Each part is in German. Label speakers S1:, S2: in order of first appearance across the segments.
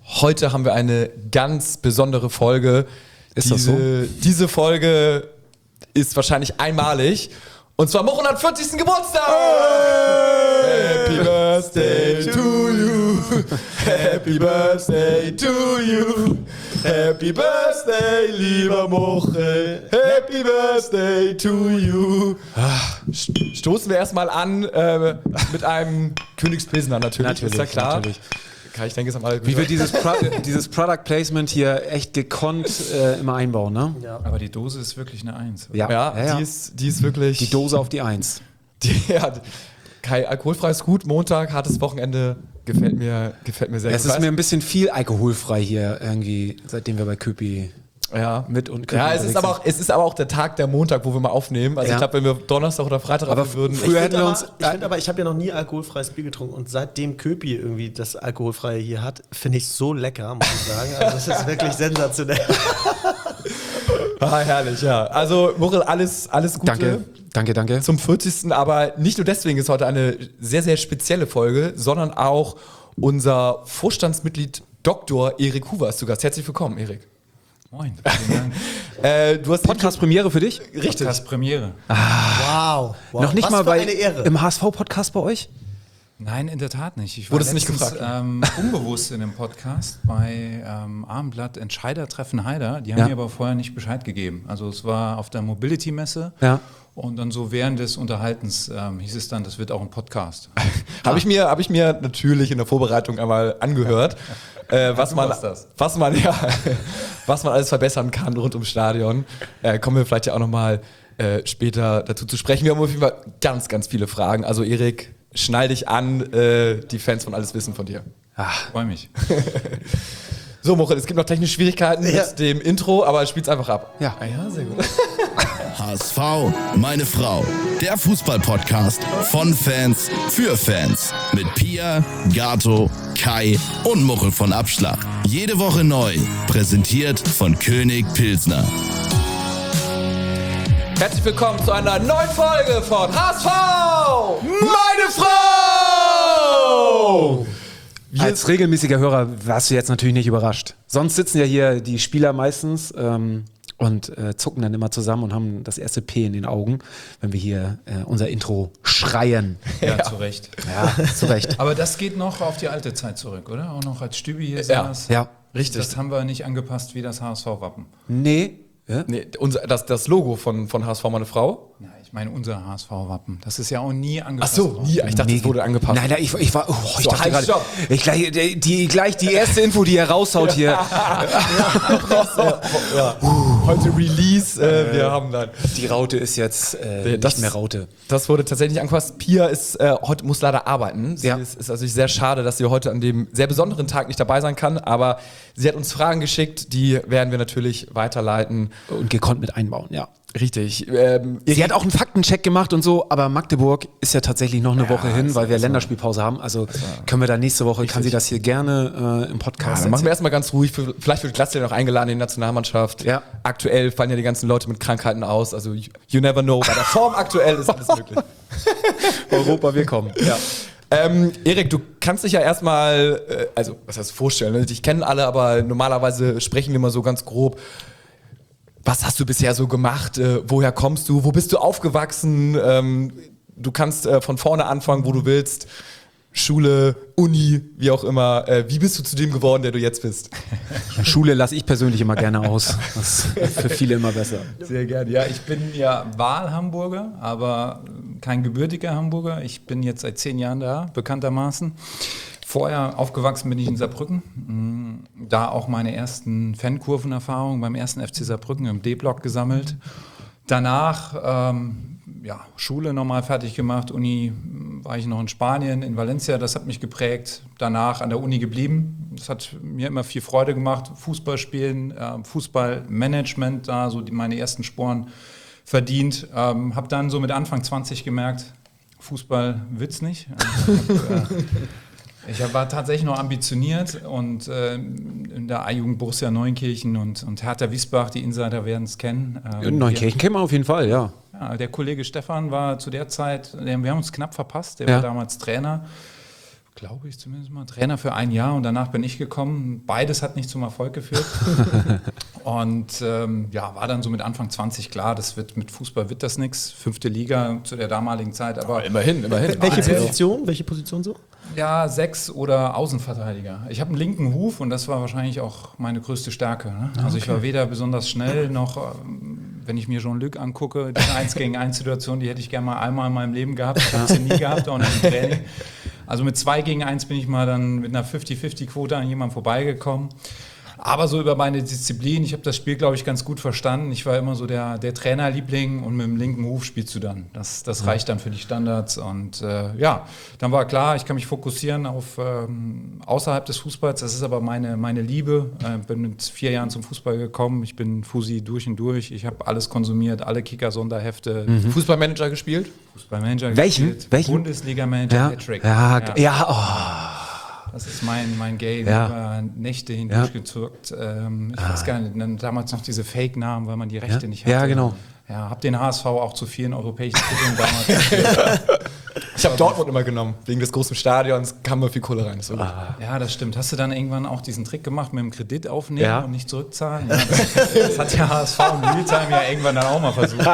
S1: Heute haben wir eine ganz besondere Folge.
S2: Ist das so?
S1: Diese Folge ist wahrscheinlich einmalig. Und zwar am 140. Geburtstag! Happy Birthday to you! Happy Birthday to you! Happy Birthday, lieber Mochel! Happy Birthday to you! Stoßen wir erstmal an mit einem Königspilsner natürlich, ist ja klar. Natürlich. Ich denke, es haben alle
S2: wie wir dieses Product Placement hier echt gekonnt immer einbauen, ne?
S3: Ja. Aber die Dose ist wirklich eine 1.
S2: Ja.
S1: Die ist wirklich...
S2: Die Dose auf die 1.
S1: Kai, alkoholfrei ist gut, Montag, hartes Wochenende, gefällt mir sehr gut.
S2: Es ist mir ein bisschen viel alkoholfrei hier irgendwie, seitdem wir bei Köpi mit und Köpi
S1: es ist aber auch der Tag, der Montag, wo wir mal aufnehmen. Also ich glaube, wenn wir Donnerstag oder Freitag aufnehmen würden...
S2: Früher hätten wir uns...
S4: Ich habe ja noch nie alkoholfreies Bier getrunken und seitdem Köpi irgendwie das Alkoholfreie hier hat, finde ich es so lecker, muss ich sagen. Also das ist wirklich sensationell.
S1: Herrlich, ja. Also Mochel, alles Gute.
S2: Danke.
S1: Zum 40. Aber nicht nur deswegen ist heute eine sehr, sehr spezielle Folge, sondern auch unser Vorstandsmitglied Dr. Erik Huber ist zu Gast. Herzlich willkommen, Erik.
S3: Moin, vielen Dank.
S1: Du hast
S2: Podcast-Premiere für dich?
S1: Richtig.
S3: Podcast-Premiere.
S4: Wow.
S2: Noch nicht
S4: Was
S2: mal
S4: für eine Ehre.
S2: im HSV-Podcast bei euch?
S3: Nein, in der Tat nicht. Ich
S1: Wurdest
S3: war
S1: nicht
S3: letztens,
S1: gefragt?
S3: Unbewusst in einem Podcast bei Abendblatt Entscheider treffen Heider. Die haben mir aber vorher nicht Bescheid gegeben. Also es war auf der Mobility-Messe.
S2: Ja.
S3: Und dann so während des Unterhaltens hieß es dann, das wird auch ein Podcast.
S1: Habe ich mir natürlich in der Vorbereitung einmal angehört, was man alles verbessern kann rund ums Stadion. Kommen wir vielleicht ja auch nochmal später dazu zu sprechen. Wir haben auf jeden Fall ganz, ganz viele Fragen. Also Erik, schnall dich an, die Fans von Alles wissen von dir.
S3: Freue mich.
S1: So, Mochel, es gibt noch technische Schwierigkeiten mit dem Intro, aber spiel's einfach ab.
S2: Ja,
S1: sehr gut.
S5: HSV, meine Frau. Der Fußball-Podcast von Fans für Fans. Mit Pia, Gato, Kai und Mochel von Abschlag. Jede Woche neu. Präsentiert von König Pilsner.
S1: Herzlich willkommen zu einer neuen Folge von HSV, meine Frau!
S2: Als regelmäßiger Hörer warst du jetzt natürlich nicht überrascht. Sonst sitzen ja hier die Spieler meistens und zucken dann immer zusammen und haben das erste P in den Augen, wenn wir hier unser Intro schreien.
S3: Ja, zu Recht.
S2: Ja, zu Recht.
S3: Aber das geht noch auf die alte Zeit zurück, oder? Auch noch als Stübi hier saß.
S2: Ja,
S1: richtig.
S3: Das haben wir nicht angepasst wie das HSV-Wappen.
S2: Nee. Ja?
S1: Nee, das Logo von HSV, meine Frau.
S3: Ja, ich meine unser HSV-Wappen. Das ist ja auch nie angepasst.
S1: Ach so, nie. Ich dachte, es wurde angepasst.
S2: Nein, ich war. Ich
S1: So,
S2: dachte
S1: halt,
S2: gerade.
S1: stopp.
S2: Gleich die erste Info, die er raushaut hier.
S1: Heute Release. Wir haben dann.
S2: Die Raute ist jetzt nicht mehr Raute.
S1: Das wurde tatsächlich angepasst. Pia muss leider arbeiten. Sie ist also sehr schade, dass sie heute an dem sehr besonderen Tag nicht dabei sein kann. Aber sie hat uns Fragen geschickt, die werden wir natürlich weiterleiten.
S2: Und gekonnt mit einbauen, ja.
S1: Richtig.
S2: Sie hat auch einen Faktencheck gemacht und so, aber Magdeburg ist ja tatsächlich noch eine Woche hin, weil wir Länderspielpause haben. Also können wir da nächste Woche, kann sie das hier gerne im Podcast
S1: dann machen wir erstmal ganz ruhig. Vielleicht wird Glatzel noch eingeladen in die Nationalmannschaft. Ja. Aktuell fallen ja die ganzen Leute mit Krankheiten aus. Also you never know. Bei der Form aktuell ist alles möglich.
S2: Europa, wir kommen. Ja.
S1: Erik, du kannst dich ja erstmal, was heißt vorstellen, ne? Dich kennen alle, aber normalerweise sprechen wir mal so ganz grob. Was hast du bisher so gemacht? Woher kommst du? Wo bist du aufgewachsen? Du kannst von vorne anfangen, wo du willst. Schule, Uni, wie auch immer. Wie bist du zu dem geworden, der du jetzt bist?
S2: Schule lasse ich persönlich immer gerne aus. Das ist für viele immer besser.
S3: Sehr gerne. Ja, ich bin ja Wahlhamburger, aber kein gebürtiger Hamburger. Ich bin jetzt seit 10 Jahren da, bekanntermaßen. Vorher aufgewachsen bin ich in Saarbrücken. Da auch meine ersten Fankurvenerfahrungen beim ersten FC Saarbrücken im D-Block gesammelt. Danach Schule nochmal fertig gemacht. Uni war ich noch in Spanien, in Valencia. Das hat mich geprägt. Danach an der Uni geblieben. Das hat mir immer viel Freude gemacht. Fußball spielen, Fußballmanagement, da so meine ersten Sporen verdient. Habe dann so mit Anfang 20 gemerkt, Fußball wird's nicht. Ich war tatsächlich noch ambitioniert und in der A-Jugend Borussia Neunkirchen und Hertha Wiesbach, die Insider werden es kennen.
S2: Neunkirchen kennen wir auf jeden Fall, ja.
S3: Ja, der Kollege Stefan war zu der Zeit, wir haben uns knapp verpasst, der war damals Trainer. Glaube ich zumindest mal. Trainer für 1 Jahr und danach bin ich gekommen. Beides hat nicht zum Erfolg geführt. Und war dann so mit Anfang 20 klar, mit Fußball wird das nichts. 5. Liga zu der damaligen Zeit. Aber
S1: Immerhin.
S4: Welche Position so?
S3: ja, 6 oder Außenverteidiger. Ich habe einen linken Huf und das war wahrscheinlich auch meine größte Stärke. Ne? Also ich war weder besonders schnell noch, wenn ich mir Jean-Luc angucke, die 1-gegen-1-Situation, die hätte ich gerne mal einmal in meinem Leben gehabt. Ich habe sie nie gehabt, auch nicht im Training. Also mit 2 gegen 1 bin ich mal dann mit einer 50-50-Quote an jemandem vorbeigekommen. Aber so über meine Disziplin, ich habe das Spiel, glaube ich, ganz gut verstanden. Ich war immer so der Trainerliebling und mit dem linken Huf spielst du dann. Das reicht dann für die Standards. Und dann war klar, ich kann mich fokussieren auf außerhalb des Fußballs. Das ist aber meine Liebe. Bin mit 4 Jahren zum Fußball gekommen. Ich bin Fusi durch und durch. Ich habe alles konsumiert, alle Kicker-Sonderhefte.
S1: Fußballmanager gespielt?
S3: Fußballmanager
S2: Welchen?
S3: Bundesliga-Manager Hattrick. Das ist mein Game, über Nächte hindurchgezurkt. Ich weiß gar nicht, dann damals noch diese Fake-Namen, weil man die Rechte nicht hatte.
S2: Ja, genau.
S3: Ja, hab den HSV auch zu vielen europäischen Titeln damals.
S1: Ich habe Dortmund immer genommen, wegen des großen Stadions kam immer viel Kohle rein. So.
S3: Ja, das stimmt. Hast du dann irgendwann auch diesen Trick gemacht mit dem Kredit aufnehmen und nicht zurückzahlen? Ja, das hat der HSV in Realtime ja irgendwann dann auch mal versucht.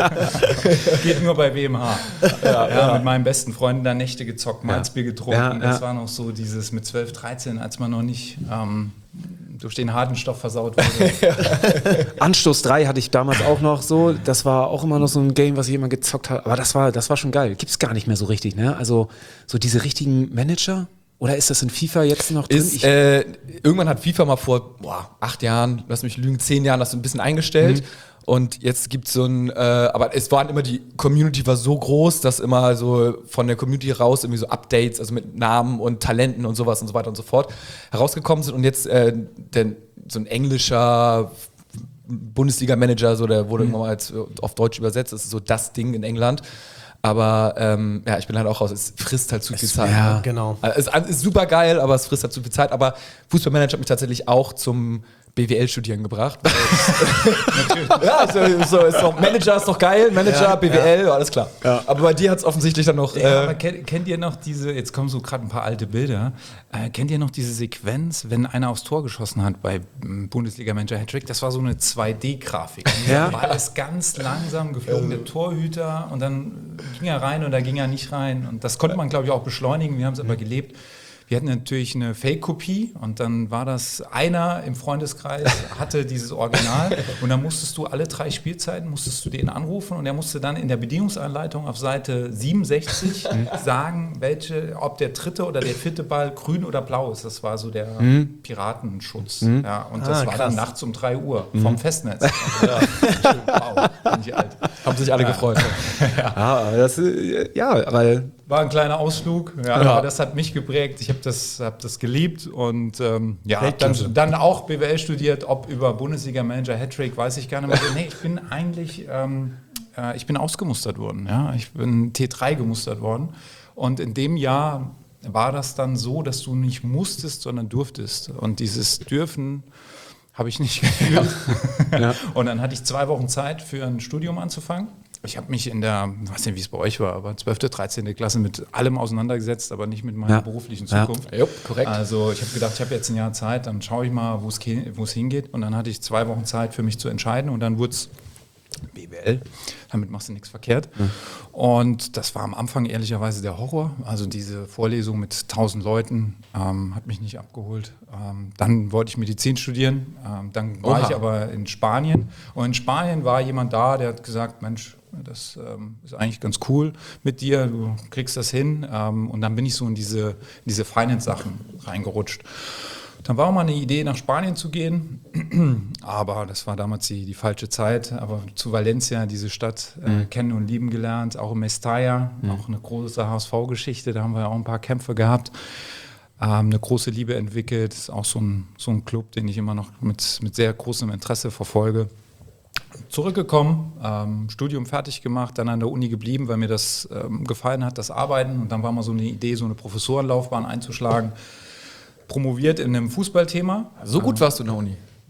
S3: Geht nur bei BMH. Mit meinen besten Freunden da Nächte gezockt, Malzbier getrunken. Das war noch so dieses mit 12, 13, als man noch nicht durch den harten Stoff versaut wurde.
S2: Anstoß 3 hatte ich damals auch noch so. Das war auch immer noch so ein Game, was ich immer gezockt habe. Aber das war schon geil. Gibt's gar nicht mehr so richtig, ne? Also so diese richtigen Manager? Oder ist das in FIFA jetzt noch drin?
S1: Irgendwann hat FIFA mal vor 8 Jahren, lass mich lügen, 10 Jahren das so ein bisschen eingestellt. Und jetzt gibt es so ein, aber es waren immer, die Community war so groß, dass immer so von der Community raus irgendwie so Updates, also mit Namen und Talenten und sowas und so weiter und so fort herausgekommen sind. Und jetzt so ein englischer Bundesliga-Manager, so, der wurde irgendwann mal jetzt auf Deutsch übersetzt, das ist so das Ding in England. Aber ich bin halt auch raus, es frisst halt zu viel Zeit.
S4: Ja, genau.
S1: Also, es ist super geil, aber es frisst halt zu viel Zeit. Aber Fußballmanager hat mich tatsächlich auch zum BWL-Studieren gebracht. Ja, ist doch, Manager ist doch geil, Manager, BWL, alles klar. Ja. Aber bei dir hat es offensichtlich dann noch...
S3: aber kennt ihr noch diese, jetzt kommen so gerade ein paar alte Bilder, kennt ihr noch diese Sequenz, wenn einer aufs Tor geschossen hat bei Bundesliga-Manager Hattrick? Das war so eine 2D-Grafik. Da war alles ganz langsam geflogen, der Torhüter, und dann ging er rein oder ging er nicht rein. Und das konnte man, glaube ich, auch beschleunigen, wir haben es aber gelebt. Wir hatten natürlich eine Fake-Kopie und dann war das, einer im Freundeskreis hatte dieses Original und dann musstest du alle 3 Spielzeiten, musstest du den anrufen und er musste dann in der Bedienungsanleitung auf Seite 67 sagen, ob der 3. oder der 4. Ball grün oder blau ist. Das war so der Piratenschutz. Ja, und das war dann nachts um 3 Uhr vom Festnetz. Wow, bin ich alt.
S1: Haben sich alle gefreut.
S2: weil...
S3: War ein kleiner Ausflug, aber das hat mich geprägt. Ich habe das geliebt und dann auch BWL studiert, ob über Bundesliga-Manager Hattrick, weiß ich gar nicht mehr. Nee, ich bin eigentlich ich bin ausgemustert worden. Ja? Ich bin T3 gemustert worden. Und in dem Jahr war das dann so, dass du nicht musstest, sondern durftest. Und dieses Dürfen habe ich nicht gefühlt. Und dann hatte ich 2 Wochen Zeit für ein Studium anzufangen. Ich habe mich in der, ich weiß nicht, wie es bei euch war, aber 12., 13. Klasse mit allem auseinandergesetzt, aber nicht mit meiner beruflichen Zukunft.
S1: Ja, korrekt.
S3: Also ich habe gedacht, ich habe jetzt ein Jahr Zeit, dann schaue ich mal, wo es hingeht. Und dann hatte ich 2 Wochen Zeit für mich zu entscheiden und dann wurde es BWL. Damit machst du nichts verkehrt. Und das war am Anfang ehrlicherweise der Horror. Also diese Vorlesung mit 1000 Leuten hat mich nicht abgeholt. Dann wollte ich Medizin studieren. Dann war ich aber in Spanien. Und in Spanien war jemand da, der hat gesagt, Mensch, das ist eigentlich ganz cool mit dir, du kriegst das hin. Und dann bin ich so in diese Finance-Sachen reingerutscht. Dann war auch mal eine Idee, nach Spanien zu gehen, aber das war damals die falsche Zeit. Aber zu Valencia, diese Stadt, kennen und lieben gelernt, auch in Mestalla, auch eine große HSV-Geschichte, da haben wir auch ein paar Kämpfe gehabt. Eine große Liebe entwickelt, ist auch so ein Club, den ich immer noch mit sehr großem Interesse verfolge. Zurückgekommen, Studium fertig gemacht, dann an der Uni geblieben, weil mir das gefallen hat, das Arbeiten. Und dann war mal so eine Idee, so eine Professorenlaufbahn einzuschlagen. Promoviert in einem Fußballthema.
S1: So gut warst du in der Uni?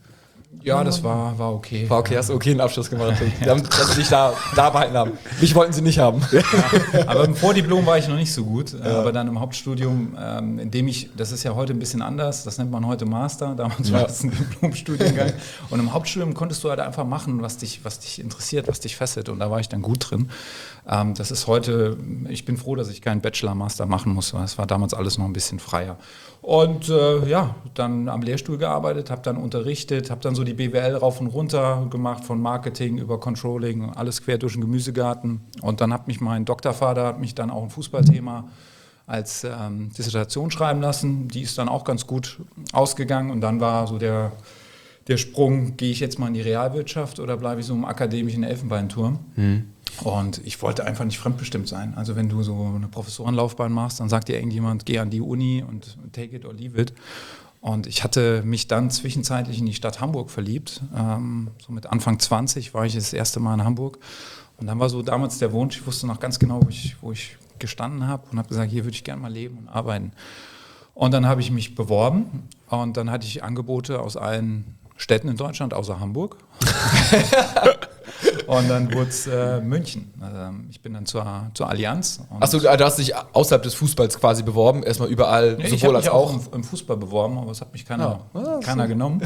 S3: Ja, das war okay.
S1: War okay, hast du okay einen Abschluss gemacht. Dass sie dich da behalten haben. Mich wollten sie nicht haben.
S3: Aber im Vordiplom war ich noch nicht so gut. Aber dann im Hauptstudium, das ist ja heute ein bisschen anders, das nennt man heute Master, damals war es ein Diplomstudiengang. Und im Hauptstudium konntest du halt einfach machen, was dich interessiert, was dich fesselt. Und da war ich dann gut drin. Das ist heute, ich bin froh, dass ich keinen Bachelor-Master machen muss. Das war damals alles noch ein bisschen freier. Und dann am Lehrstuhl gearbeitet, habe dann unterrichtet, habe dann so die BWL rauf und runter gemacht, von Marketing über Controlling, alles quer durch den Gemüsegarten. Und dann hat mich mein Doktorvater dann auch ein Fußballthema als Dissertation schreiben lassen. Die ist dann auch ganz gut ausgegangen. Und dann war so der Sprung, gehe ich jetzt mal in die Realwirtschaft oder bleibe ich so im akademischen Elfenbeinturm? Und ich wollte einfach nicht fremdbestimmt sein. Also wenn du so eine Professorenlaufbahn machst, dann sagt dir irgendjemand, geh an die Uni und take it or leave it. Und ich hatte mich dann zwischenzeitlich in die Stadt Hamburg verliebt. So mit Anfang 20 war ich das erste Mal in Hamburg. Und dann war so damals der Wunsch, ich wusste noch ganz genau, wo ich gestanden habe und habe gesagt, hier würde ich gerne mal leben und arbeiten. Und dann habe ich mich beworben und dann hatte ich Angebote aus allen Städten in Deutschland, außer Hamburg. Und dann wurde es München. Ich bin dann zur Allianz.
S1: Achso, du hast dich außerhalb des Fußballs quasi beworben, erstmal überall,
S3: Ja,
S1: sowohl als auch.
S3: Ich habe mich auch im Fußball beworben, aber es hat mich keiner genommen.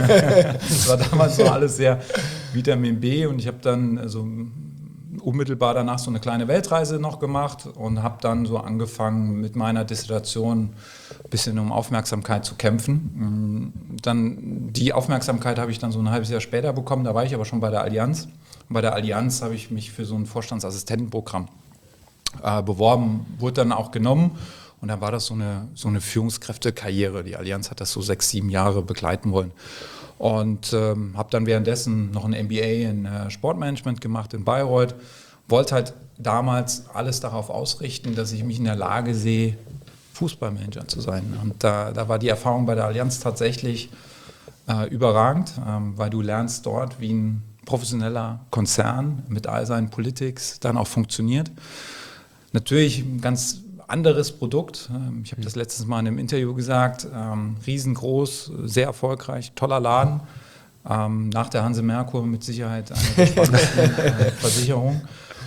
S3: Das war damals so alles sehr Vitamin B und ich habe dann unmittelbar danach so eine kleine Weltreise noch gemacht und habe dann so angefangen mit meiner Dissertation ein bisschen um Aufmerksamkeit zu kämpfen. Dann die Aufmerksamkeit habe ich dann so ein halbes Jahr später bekommen, da war ich aber schon bei der Allianz. Und bei der Allianz habe ich mich für so ein Vorstandsassistentenprogramm beworben, wurde dann auch genommen und dann war das so eine Führungskräftekarriere. Die Allianz hat das so 6, 7 Jahre begleiten wollen. Und habe dann währenddessen noch ein MBA in Sportmanagement gemacht in Bayreuth. Wollte halt damals alles darauf ausrichten, dass ich mich in der Lage sehe, Fußballmanager zu sein. Und da war die Erfahrung bei der Allianz tatsächlich überragend, weil du lernst dort, wie ein professioneller Konzern mit all seinen Politics dann auch funktioniert. Natürlich ein ganz anderes Produkt. Ich habe das letztes Mal in einem Interview gesagt. Riesengroß, sehr erfolgreich, toller Laden. Nach der Hanse Merkur mit Sicherheit eine der spannendsten Versicherungen.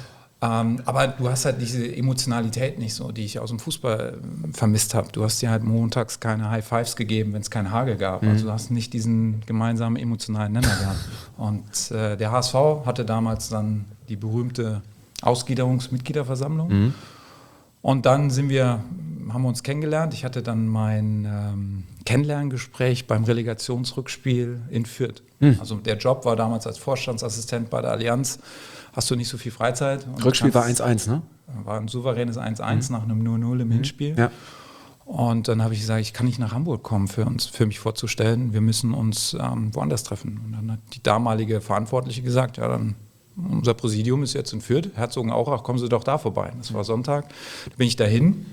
S3: Aber du hast halt diese Emotionalität nicht so, die ich aus dem Fußball vermisst habe. Du hast dir halt montags keine High Fives gegeben, wenn es kein Hagel gab. Also du hast nicht diesen gemeinsamen emotionalen Nenner gehabt. Und der HSV hatte damals dann die berühmte Ausgliederungsmitgliederversammlung. Und dann haben wir uns kennengelernt. Ich hatte dann mein Kennenlerngespräch beim Relegationsrückspiel in Fürth. Also der Job war damals als Vorstandsassistent bei der Allianz. Hast du nicht so viel Freizeit. Und
S2: Rückspiel war 1-1, ne?
S3: War ein souveränes 1-1 nach einem 0-0 im Hinspiel.
S2: Ja.
S3: Und dann habe ich gesagt, ich kann nicht nach Hamburg kommen, für mich vorzustellen. Wir müssen uns woanders treffen. Und dann hat die damalige Verantwortliche gesagt, ja, dann unser Präsidium ist jetzt in Fürth, Herzogenaurach, kommen Sie doch da vorbei. Das war Sonntag. Da bin ich dahin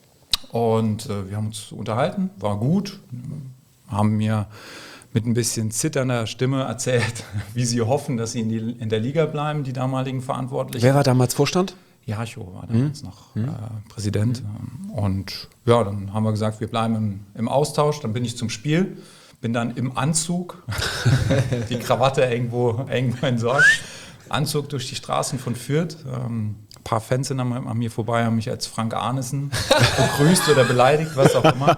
S3: und wir haben uns unterhalten, war gut, haben mir mit ein bisschen zitternder Stimme erzählt, wie sie hoffen, dass sie in der Liga bleiben, die damaligen Verantwortlichen.
S2: Wer war damals Vorstand?
S3: Jarcho war damals noch Präsident. Und ja, dann haben wir gesagt, wir bleiben im Austausch. Dann bin ich zum Spiel, bin dann im Anzug, die Krawatte irgendwo entsorgt, Anzug durch die Straßen von Fürth. Ein paar Fans sind an mir vorbei, haben mich als Frank Arnesen begrüßt oder beleidigt, was auch immer.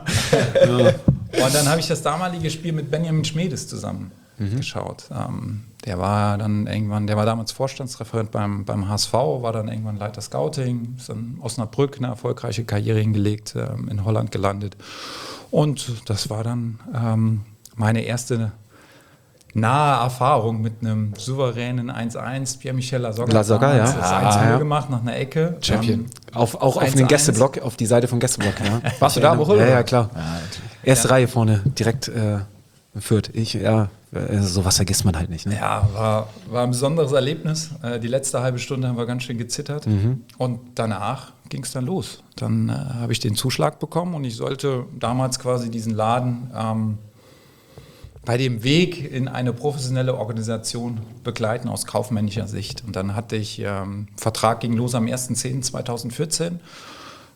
S3: Und dann habe ich das damalige Spiel mit Benjamin Schmedes zusammen geschaut. Der war damals Vorstandsreferent beim HSV, war dann irgendwann Leiter Scouting, ist in Osnabrück eine erfolgreiche Karriere hingelegt, in Holland gelandet. Und das war dann meine erste nahe Erfahrung mit einem souveränen 1-1. Pierre-Michel Lasogga
S2: ja.
S3: Das 1-0 gemacht nach einer Ecke.
S1: Champion.
S2: Auch auf den Gästeblock, auf die Seite vom Gästeblock. Ja.
S1: Warst du da, Woche?
S2: Ja, klar. Erste Reihe vorne, direkt Fürth. Sowas vergisst man halt nicht. Ne?
S3: Ja, war ein besonderes Erlebnis. Die letzte halbe Stunde haben wir ganz schön gezittert. Und danach ging es dann los. Dann habe ich den Zuschlag bekommen und ich sollte damals quasi diesen Laden bei dem Weg in eine professionelle Organisation begleiten aus kaufmännischer Sicht. Und dann hatte ich, Vertrag ging los am 1.10.2014.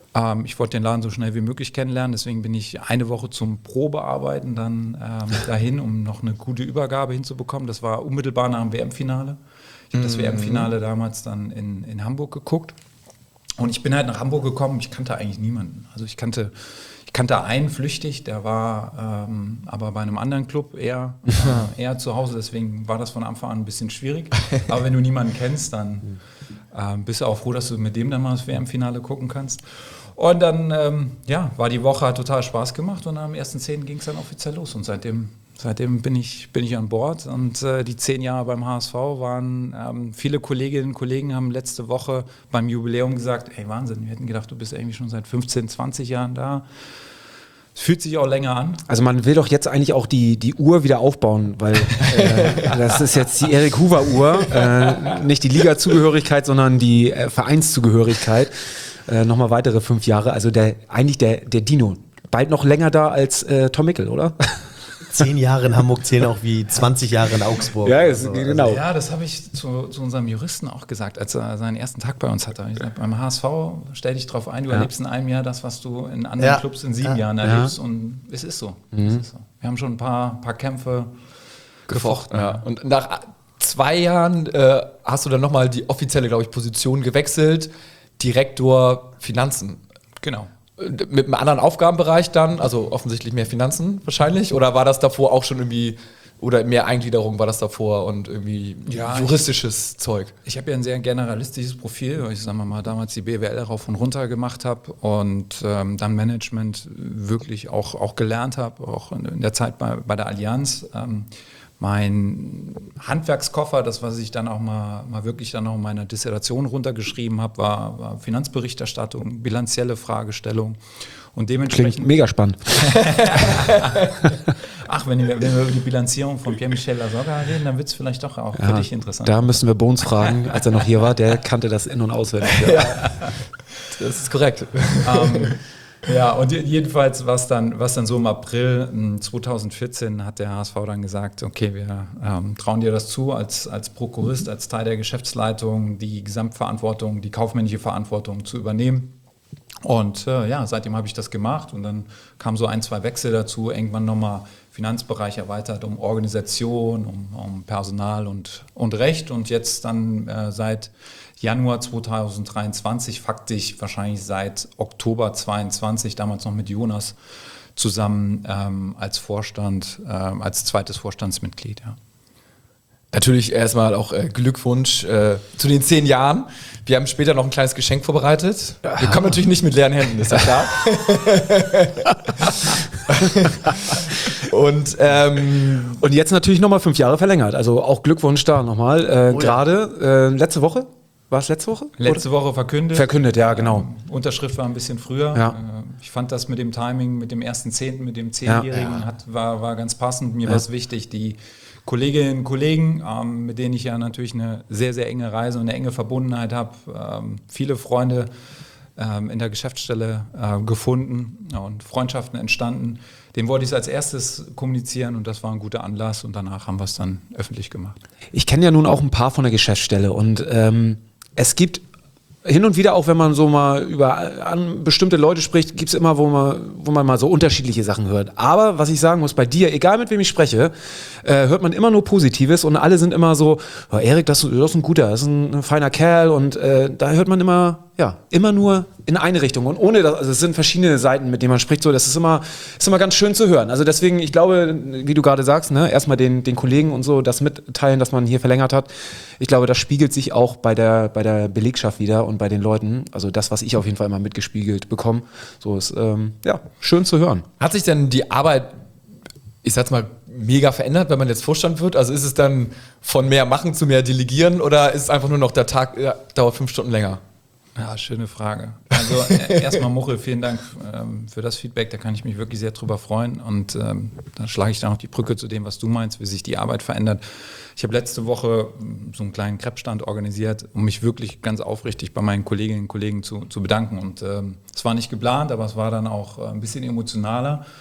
S3: Ich wollte den Laden so schnell wie möglich kennenlernen, deswegen bin ich eine Woche zum Probearbeiten dann dahin, um noch eine gute Übergabe hinzubekommen. Das war unmittelbar nach dem WM-Finale. Ich habe das WM-Finale damals dann in Hamburg geguckt. Und ich bin halt nach Hamburg gekommen, ich kannte eigentlich niemanden. Also ich kannte einen flüchtig, der war aber bei einem anderen Club eher zu Hause, deswegen war das von Anfang an ein bisschen schwierig. Aber wenn du niemanden kennst, dann bist du auch froh, dass du mit dem dann mal das WM-Finale gucken kannst. Und dann war die Woche, hat total Spaß gemacht und am 1.10. ging es dann offiziell los und seitdem bin ich an Bord und die 10 Jahre beim HSV waren, viele Kolleginnen und Kollegen haben letzte Woche beim Jubiläum gesagt, ey Wahnsinn, wir hätten gedacht, du bist irgendwie schon seit 15, 20 Jahren da. Es fühlt sich auch länger an.
S2: Also man will doch jetzt eigentlich auch die Uhr wieder aufbauen, weil das ist jetzt die Erik Hoover Uhr, nicht die Liga-Zugehörigkeit, sondern die Vereinszugehörigkeit. Nochmal weitere 5 Jahre, also der Dino. Bald noch länger da als Tom Mickel, oder?
S4: 10 Jahre in Hamburg zählen auch wie 20 Jahre in Augsburg.
S2: Ja, genau.
S3: Ja, das habe ich zu unserem Juristen auch gesagt, als er seinen ersten Tag bei uns hatte. Ich gesagt, beim HSV stell dich drauf ein, du erlebst in einem Jahr das, was du in anderen Clubs in 7 Jahren erlebst. Und es ist so. Es ist so. Wir haben schon ein paar Kämpfe gefochten.
S1: Ja. Und nach 2 Jahren hast du dann nochmal die offizielle, glaube ich, Position gewechselt. Direktor Finanzen.
S3: Genau.
S1: Mit einem anderen Aufgabenbereich dann, also offensichtlich mehr Finanzen wahrscheinlich, oder war das davor auch schon irgendwie, oder mehr Eingliederung war das davor und irgendwie juristisches Zeug?
S3: Ich habe ja ein sehr generalistisches Profil, weil ich, sagen wir mal, damals die BWL rauf und runter gemacht habe und dann Management wirklich auch gelernt habe, auch in der Zeit bei der Allianz. Mein Handwerkskoffer, das, was ich dann auch mal wirklich dann auch in meiner Dissertation runtergeschrieben habe, war Finanzberichterstattung, bilanzielle Fragestellung und dementsprechend...
S2: Klingt mega spannend.
S3: Ach, wenn wir über die Bilanzierung von Pierre-Michel Lasogga reden, dann wird es vielleicht doch auch für dich interessant.
S2: Da müssen wir Bones fragen, als er noch hier war, der kannte das in- und auswendig.
S1: Ja. Das ist korrekt.
S3: Ja, und jedenfalls was dann so im April 2014 hat der HSV dann gesagt, okay, wir trauen dir das zu, als Prokurist, als Teil der Geschäftsleitung die Gesamtverantwortung, die kaufmännische Verantwortung zu übernehmen. Und seitdem habe ich das gemacht und dann kamen so 1, 2 Wechsel dazu, irgendwann nochmal Finanzbereich erweitert um Organisation, um Personal und Recht und jetzt dann seit Januar 2023, faktisch wahrscheinlich seit Oktober 22, damals noch mit Jonas zusammen als Vorstand, als zweites Vorstandsmitglied. Ja.
S1: Natürlich erstmal auch Glückwunsch zu den 10 Jahren. Wir haben später noch ein kleines Geschenk vorbereitet. Wir kommen natürlich nicht mit leeren Händen, ist ja klar. Und
S2: jetzt natürlich nochmal 5 Jahre verlängert. Also auch Glückwunsch da nochmal. Gerade letzte Woche. War es letzte Woche?
S3: Letzte Woche verkündet.
S2: Verkündet, ja, genau.
S3: Unterschrift war ein bisschen früher.
S2: Ja.
S3: Ich fand das mit dem Timing, mit dem 1.10., mit dem 10-Jährigen, war ganz passend. Mir war es wichtig, die Kolleginnen und Kollegen, mit denen ich ja natürlich eine sehr, sehr enge Reise und eine enge Verbundenheit habe, viele Freunde in der Geschäftsstelle gefunden und Freundschaften entstanden. Den wollte ich als erstes kommunizieren und das war ein guter Anlass und danach haben wir es dann öffentlich gemacht.
S2: Ich kenne ja nun auch ein paar von der Geschäftsstelle und es gibt hin und wieder, auch wenn man so mal an bestimmte Leute spricht, gibt es immer, wo man mal so unterschiedliche Sachen hört. Aber was ich sagen muss, bei dir, egal mit wem ich spreche, hört man immer nur Positives und alle sind immer so, oh, Erik, das ist ein guter, das ist ein feiner Kerl und da hört man immer nur in eine Richtung und ohne das, also es sind verschiedene Seiten, mit denen man spricht, so, das ist immer ganz schön zu hören. Also deswegen, ich glaube, wie du gerade sagst, ne, erstmal den Kollegen und so das mitteilen, dass man hier verlängert hat. Ich glaube, das spiegelt sich auch bei der Belegschaft wieder und bei den Leuten. Also das, was ich auf jeden Fall immer mitgespiegelt bekomme. So ist schön zu hören.
S1: Hat sich denn die Arbeit, ich sag's mal, mega verändert, wenn man jetzt Vorstand wird? Also ist es dann von mehr machen zu mehr delegieren oder ist es einfach nur noch der Tag dauert 5 Stunden länger?
S3: Ja, schöne Frage. Also erstmal Muchel, vielen Dank für das Feedback, da kann ich mich wirklich sehr drüber freuen und dann schlage ich da noch die Brücke zu dem, was du meinst, wie sich die Arbeit verändert. Ich habe letzte Woche so einen kleinen Crepe-Stand organisiert, um mich wirklich ganz aufrichtig bei meinen Kolleginnen und Kollegen zu bedanken und es war nicht geplant, aber es war dann auch ein bisschen emotionaler,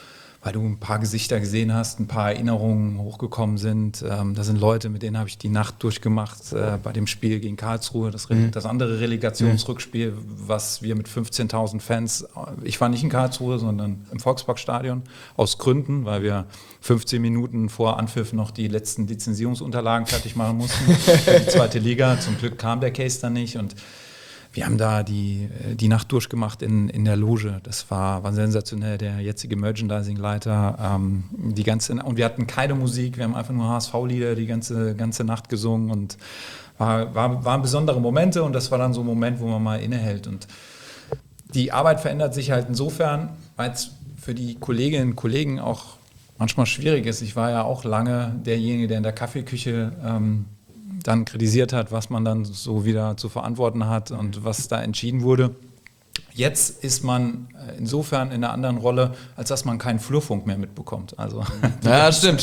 S3: weil du ein paar Gesichter gesehen hast, ein paar Erinnerungen hochgekommen sind. Da sind Leute, mit denen habe ich die Nacht durchgemacht bei dem Spiel gegen Karlsruhe, das andere Relegationsrückspiel, was wir mit 15.000 Fans, ich war nicht in Karlsruhe, sondern im Volksparkstadion, aus Gründen, weil wir 15 Minuten vor Anpfiff noch die letzten Lizenzierungsunterlagen fertig machen mussten für die zweite Liga. Zum Glück kam der Case dann nicht und wir haben da die Nacht durchgemacht in der Loge. Das war sensationell. Der jetzige Merchandising-Leiter, und wir hatten keine Musik. Wir haben einfach nur HSV-Lieder die ganze Nacht gesungen und waren besondere Momente. Und das war dann so ein Moment, wo man mal innehält. Und die Arbeit verändert sich halt insofern, weil es für die Kolleginnen und Kollegen auch manchmal schwierig ist. Ich war ja auch lange derjenige, der in der Kaffeeküche dann kritisiert hat, was man dann so wieder zu verantworten hat und was da entschieden wurde. Jetzt ist man insofern in einer anderen Rolle, als dass man keinen Flurfunk mehr mitbekommt. Also
S1: ja, stimmt.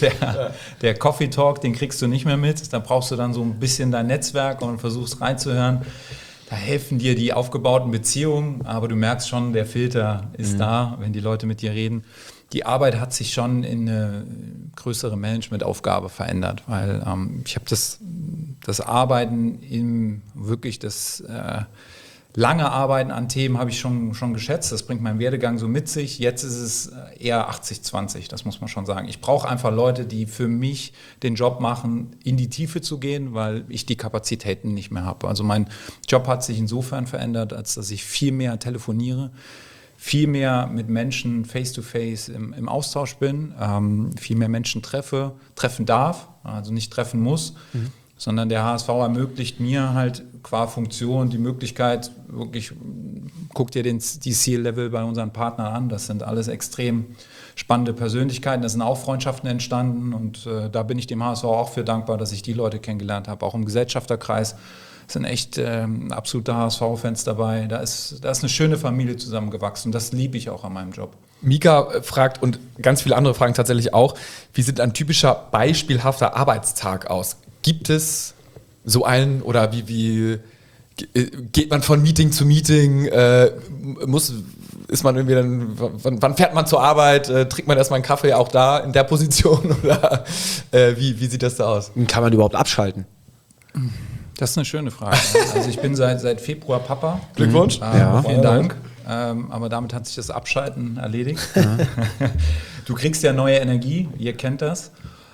S3: Der Coffee Talk, den kriegst du nicht mehr mit. Da brauchst du dann so ein bisschen dein Netzwerk und versuchst reinzuhören. Da helfen dir die aufgebauten Beziehungen, aber du merkst schon, der Filter ist da, wenn die Leute mit dir reden. Die Arbeit hat sich schon in eine größere Managementaufgabe verändert, weil ich habe das Arbeiten das lange Arbeiten an Themen habe ich schon geschätzt. Das bringt mein Werdegang so mit sich. Jetzt ist es eher 80-20, das muss man schon sagen. Ich brauche einfach Leute, die für mich den Job machen, in die Tiefe zu gehen, weil ich die Kapazitäten nicht mehr habe. Also mein Job hat sich insofern verändert, als dass ich viel mehr telefoniere, viel mehr mit Menschen face-to-face im Austausch bin, viel mehr Menschen treffen darf, also nicht treffen muss, sondern der HSV ermöglicht mir halt qua Funktion die Möglichkeit, wirklich, guck dir die C-Level bei unseren Partnern an, das sind alles extrem spannende Persönlichkeiten, da sind auch Freundschaften entstanden und da bin ich dem HSV auch für dankbar, dass ich die Leute kennengelernt habe, auch im Gesellschafterkreis. Es sind echt absolute HSV-Fans dabei. Da ist eine schöne Familie zusammengewachsen. Das liebe ich auch an meinem Job.
S1: Mika fragt und ganz viele andere fragen tatsächlich auch, wie sieht ein typischer beispielhafter Arbeitstag aus? Gibt es so einen oder wie geht man von Meeting zu Meeting? Ist man irgendwie dann, wann fährt man zur Arbeit? Trinkt man erstmal einen Kaffee auch da in der Position? Oder wie sieht das da aus?
S2: Kann man überhaupt abschalten?
S3: Das ist eine schöne Frage. Also ich bin seit Februar Papa.
S1: Glückwunsch.
S3: Vielen Dank. Aber damit hat sich das Abschalten erledigt. Ja. Du kriegst ja neue Energie, ihr kennt das.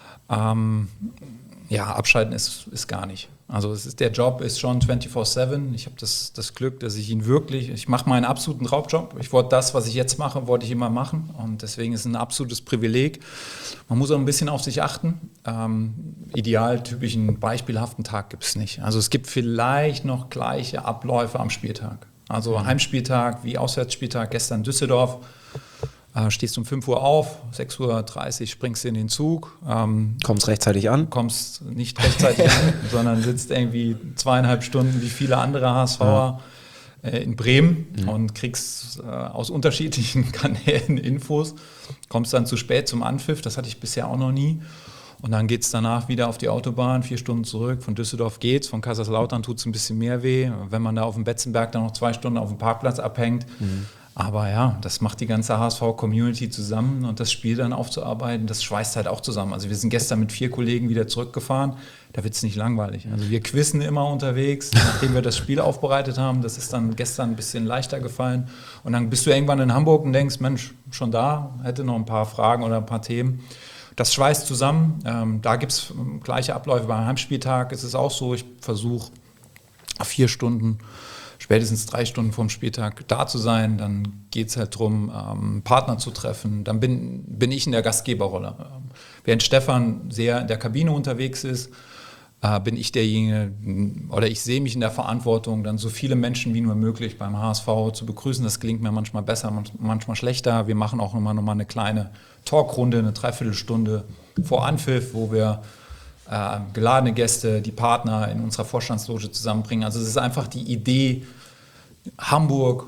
S3: Abschalten ist gar nicht. Also der Job ist schon 24/7. Ich habe das Glück, dass ich mache meinen absoluten Traumjob. Was ich jetzt mache, wollte ich immer machen. Und deswegen ist es ein absolutes Privileg. Man muss auch ein bisschen auf sich achten. Idealtypischen, beispielhaften Tag gibt es nicht. Also es gibt vielleicht noch gleiche Abläufe am Spieltag. Also Heimspieltag wie Auswärtsspieltag, gestern Düsseldorf. Stehst um 5 Uhr auf, 6:30 Uhr springst du in den Zug.
S2: Kommst rechtzeitig an?
S3: Kommst nicht rechtzeitig an, sondern sitzt irgendwie 2,5 Stunden wie viele andere HSVer in Bremen und kriegst aus unterschiedlichen Kanälen Infos. Kommst dann zu spät zum Anpfiff, das hatte ich bisher auch noch nie. Und dann geht es danach wieder auf die Autobahn, 4 Stunden zurück. Von Düsseldorf geht's, von Kaiserslautern tut es ein bisschen mehr weh. Wenn man da auf dem Betzenberg dann noch 2 Stunden auf dem Parkplatz abhängt. Aber ja, das macht die ganze HSV-Community zusammen und das Spiel dann aufzuarbeiten, das schweißt halt auch zusammen. Also wir sind gestern mit 4 Kollegen wieder zurückgefahren, da wird es nicht langweilig. Also wir quizzen immer unterwegs, nachdem wir das Spiel aufbereitet haben. Das ist dann gestern ein bisschen leichter gefallen. Und dann bist du irgendwann in Hamburg und denkst, Mensch, schon da, hätte noch ein paar Fragen oder ein paar Themen. Das schweißt zusammen. Da gibt es gleiche Abläufe. Beim Heimspieltag ist es auch so, ich versuche 4 Stunden, spätestens 3 Stunden vorm Spieltag da zu sein, dann geht es halt darum, Partner zu treffen. Dann bin ich in der Gastgeberrolle. Während Stefan sehr in der Kabine unterwegs ist, bin ich derjenige, oder ich sehe mich in der Verantwortung, dann so viele Menschen wie nur möglich beim HSV zu begrüßen. Das gelingt mir manchmal besser, manchmal schlechter. Wir machen auch immer noch mal eine kleine Talkrunde, eine Dreiviertelstunde vor Anpfiff, wo wir geladene Gäste, die Partner in unserer Vorstandsloge zusammenbringen. Also es ist einfach die Idee, Hamburg,